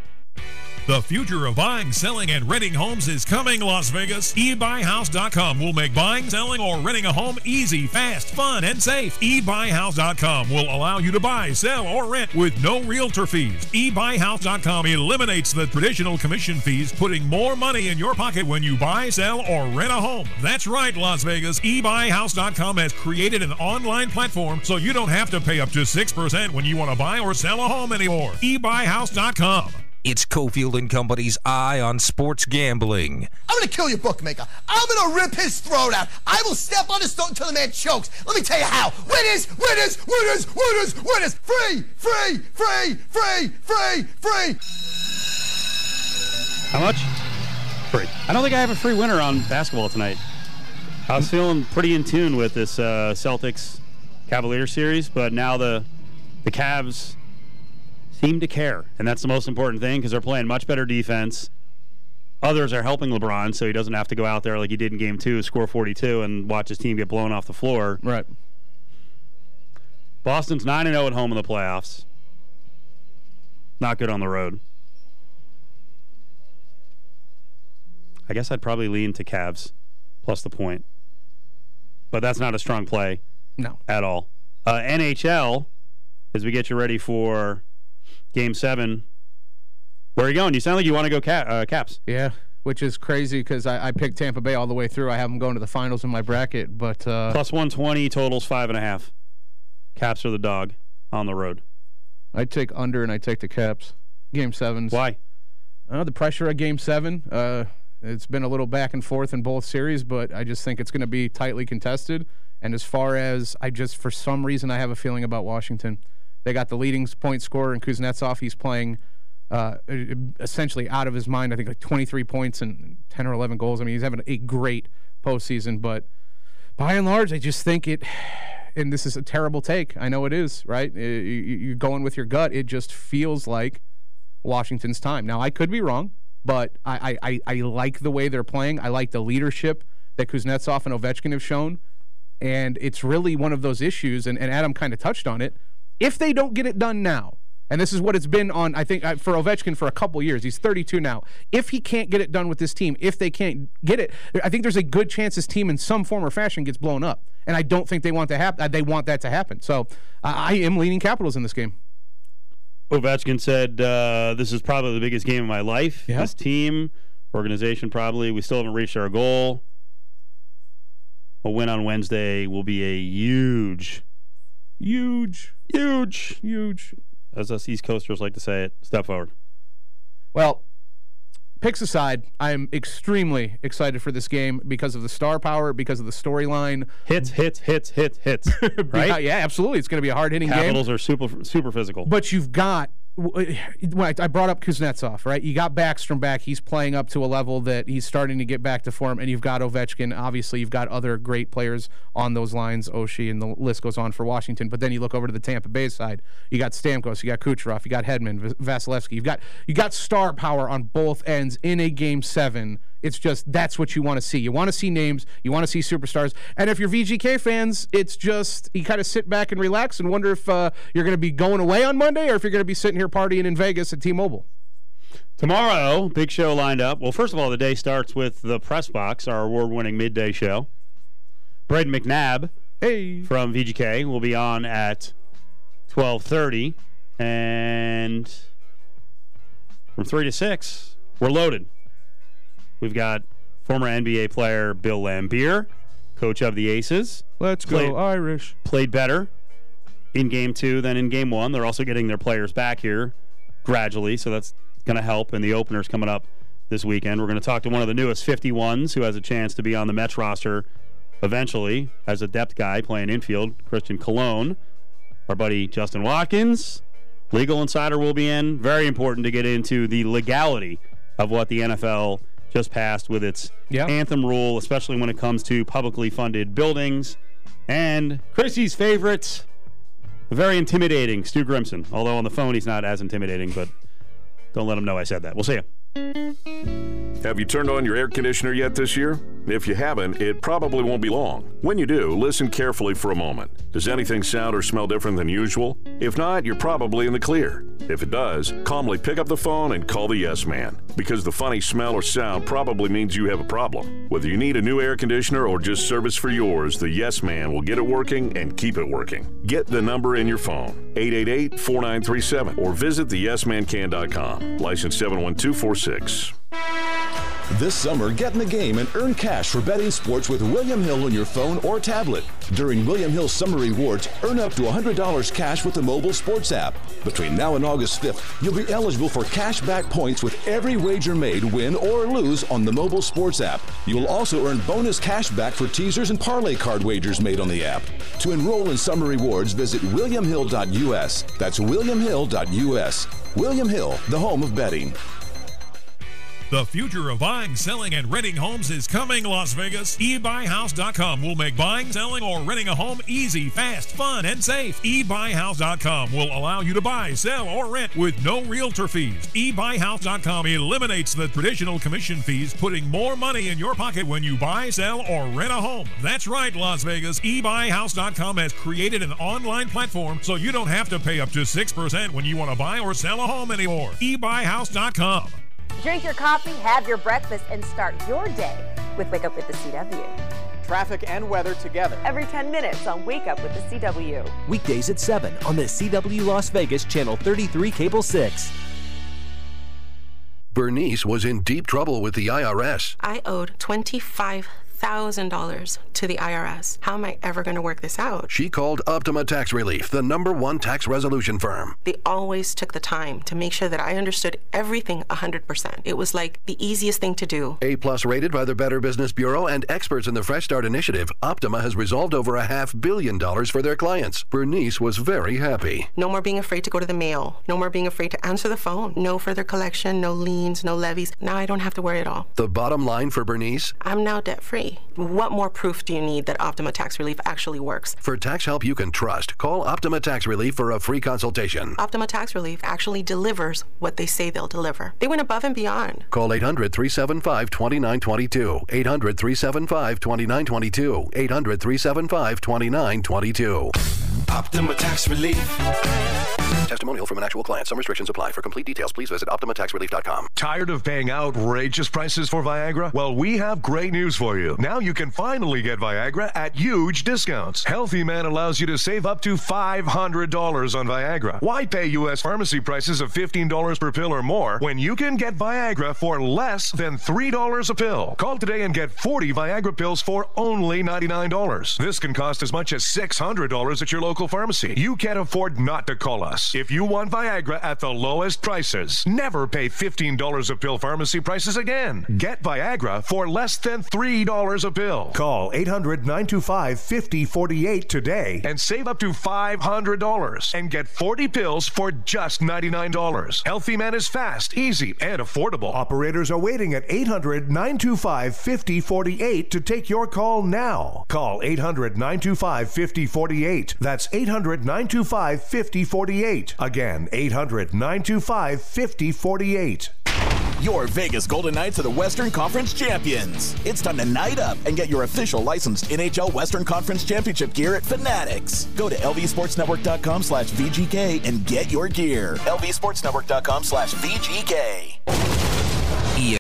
The future of buying, selling, and renting homes is coming, Las Vegas. e buy house dot com will make buying, selling, or renting a home easy, fast, fun, and safe. e buy house dot com will allow you to buy, sell, or rent with no realtor fees. e buy house dot com eliminates the traditional commission fees, putting more money in your pocket when you buy, sell, or rent a home. That's right, Las Vegas. e buy house dot com has created an online platform so you don't have to pay up to six percent when you want to buy or sell a home anymore. e buy house dot com. It's Cofield and Company's Eye on Sports Gambling. I'm going to kill your bookmaker. I'm going to rip his throat out. I will step on his throat until the man chokes. Let me tell you how. Winners, winners, winners, winners, winners. Free, free, free, free, free, free. How much? Free. I don't think I have a free winner on basketball tonight. I was feeling pretty in tune with this uh, Celtics Cavaliers series, but now the the Cavs seem to care, and that's the most important thing because they're playing much better defense. Others are helping LeBron, so he doesn't have to go out there like he did in Game Two, score forty-two, and watch his team get blown off the floor. Right. Boston's nine and oh at home in the playoffs. Not good on the road. I guess I'd probably lean to Cavs plus the point, but that's not a strong play. No. At all. Uh, N H L, as we get you ready for Game seven. Where are you going? You sound like you want to go ca- uh, Caps. Yeah, which is crazy because I, I picked Tampa Bay all the way through. I have them going to the finals in my bracket, but... Uh, Plus one twenty, totals five and a half. Caps are the dog on the road. I take under and I take the Caps. Game sevens. Why? Uh, the pressure of Game seven. Uh, it's been a little back and forth in both series, but I just think it's going to be tightly contested. And as far as I just, for some reason, I have a feeling about Washington. They got the leading point scorer in Kuznetsov. He's playing uh, essentially out of his mind. I think like twenty-three points and ten or eleven goals. I mean, he's having a great postseason. But by and large, I just think it, and this is a terrible take. I know it is, right? You're going with your gut. It just feels like Washington's time. Now, I could be wrong, but I, I, I like the way they're playing. I like the leadership that Kuznetsov and Ovechkin have shown. And it's really one of those issues, and, and Adam kind of touched on it. If they don't get it done now, and this is what it's been on, I think, for Ovechkin for a couple years. He's thirty-two now. If he can't get it done with this team, if they can't get it, I think there's a good chance his team in some form or fashion gets blown up. And I don't think they want to happen. They want that to happen. So uh, I am leaning Capitals in this game. Ovechkin said, uh, this is probably the biggest game of my life. Yeah. This team, organization probably, we still haven't reached our goal. A win on Wednesday will be a huge, huge, huge, huge, as us East Coasters like to say it, step forward. Well, picks aside, I'm extremely excited for this game because of the star power, because of the storyline. Hits, hits, hits, hits, hits. Right? Yeah, absolutely. It's going to be a hard-hitting game. Capitals are super, super physical. But you've got, when I brought up Kuznetsov, right? You got Backstrom back. He's playing up to a level that he's starting to get back to form, and you've got Ovechkin. Obviously, you've got other great players on those lines, Oshie, and the list goes on for Washington. But then you look over to the Tampa Bay side. You got Stamkos, you got Kucherov, you got Hedman, Vasilevsky. You've got you got star power on both ends in a game seven. It's just, that's what you want to see. You want to see names. You want to see superstars. And if you're V G K fans, it's just, you kind of sit back and relax and wonder if uh, you're going to be going away on Monday or if you're going to be sitting here partying in Vegas at T-Mobile. Tomorrow, big show lined up. Well, first of all, the day starts with the Press Box, our award-winning midday show. Braden McNabb hey. from V G K will be on at twelve thirty. And from three to six, we're loaded. We've got former N B A player Bill Laimbeer, coach of the Aces. Let's played, go Irish. Played better in game two than in game one. They're also getting their players back here gradually, so that's going to help. And the opener's coming up this weekend. We're going to talk to one of the newest fifty-ones who has a chance to be on the Mets roster eventually as a depth guy playing infield, Christian Colon. Our buddy Justin Watkins, Legal Insider, will be in. Very important to get into the legality of what the N F L just passed with its yeah. anthem rule, especially when it comes to publicly funded buildings. And Chrissy's favorite, very intimidating, Stu Grimson. Although on the phone he's not as intimidating, but don't let him know I said that. We'll see you. Have you turned on your air conditioner yet this year? If you haven't, it probably won't be long. When you do, listen carefully for a moment. Does anything sound or smell different than usual? If not, you're probably in the clear. If it does, calmly pick up the phone and call the Yes Man, because the funny smell or sound probably means you have a problem. Whether you need a new air conditioner or just service for yours, the Yes Man will get it working and keep it working. Get the number in your phone, eight eight eight, four nine three seven, or visit the yes man can dot com. License seven one two four six. This summer, get in the game and earn cash for betting sports with William Hill on your phone or tablet. During William Hill Summer Rewards, earn up to one hundred dollars cash with the mobile sports app. Between now and August fifth, you'll be eligible for cash back points with every wager made, win or lose, on the mobile sports app. You'll also earn bonus cash back for teasers and parlay card wagers made on the app. To enroll in Summer Rewards, visit william hill dot u s. That's william hill dot u s. William Hill, the home of betting. The future of buying, selling, and renting homes is coming, Las Vegas. e buy house dot com will make buying, selling, or renting a home easy, fast, fun, and safe. e buy house dot com will allow you to buy, sell, or rent with no realtor fees. e buy house dot com eliminates the traditional commission fees, putting more money in your pocket when you buy, sell, or rent a home. That's right, Las Vegas. e buy house dot com has created an online platform so you don't have to pay up to six percent when you want to buy or sell a home anymore. e buy house dot com. Drink your coffee, have your breakfast, and start your day with Wake Up with the C W. Traffic and weather together every ten minutes on Wake Up with the C W. Weekdays at seven on the C W Las Vegas Channel thirty-three Cable six. Bernice was in deep trouble with the I R S. I owed twenty-five thousand dollars to the I R S. How am I ever going to work this out? She called Optima Tax Relief, the number one tax resolution firm. They always took the time to make sure that I understood everything one hundred percent. It was like the easiest thing to do. A-plus rated by the Better Business Bureau and experts in the Fresh Start Initiative, Optima has resolved over a half billion dollars for their clients. Bernice was very happy. No more being afraid to go to the mail. No more being afraid to answer the phone. No further collection, no liens, no levies. Now I don't have to worry at all. The bottom line for Bernice? I'm now debt-free. What more proof do you need that Optima Tax Relief actually works? For tax help you can trust, call Optima Tax Relief for a free consultation. Optima Tax Relief actually delivers what they say they'll deliver. They went above and beyond. Call eight hundred, three seven five, two nine two two. eight hundred, three seven five, two nine two two. eight hundred, three seven five, two nine two two. Optima Tax Relief. Testimonial from an actual client. Some restrictions apply. For complete details, please visit optima tax relief dot com. Tired of paying outrageous prices for Viagra? Well, we have great news for you. Now you can finally get Viagra at huge discounts. Healthy Man allows you to save up to five hundred dollars on Viagra. Why pay U S pharmacy prices of fifteen dollars per pill or more when you can get Viagra for less than three dollars a pill? Call today and get forty Viagra pills for only ninety-nine dollars. This can cost as much as six hundred dollars at your local pharmacy. You can't afford not to call us. If you want Viagra at the lowest prices, never pay fifteen dollars a pill pharmacy prices again. Get Viagra for less than three dollars a pill. Call eight hundred, nine two five, five oh four eight today and save up to five hundred dollars and get forty pills for just ninety-nine dollars. Healthy Man is fast, easy, and affordable. Operators are waiting at eight hundred, nine two five, five oh four eight to take your call now. Call eight hundred, nine two five, five oh four eight. That's eight hundred, nine two five, five oh four eight. Again, eight hundred, nine two five, five oh four eight. Your Vegas Golden Knights are the Western Conference champions. It's time to night up and get your official licensed N H L Western Conference Championship gear at Fanatics. Go to lvsportsnetwork.com slash VGK and get your gear. lvsportsnetwork.com slash VGK.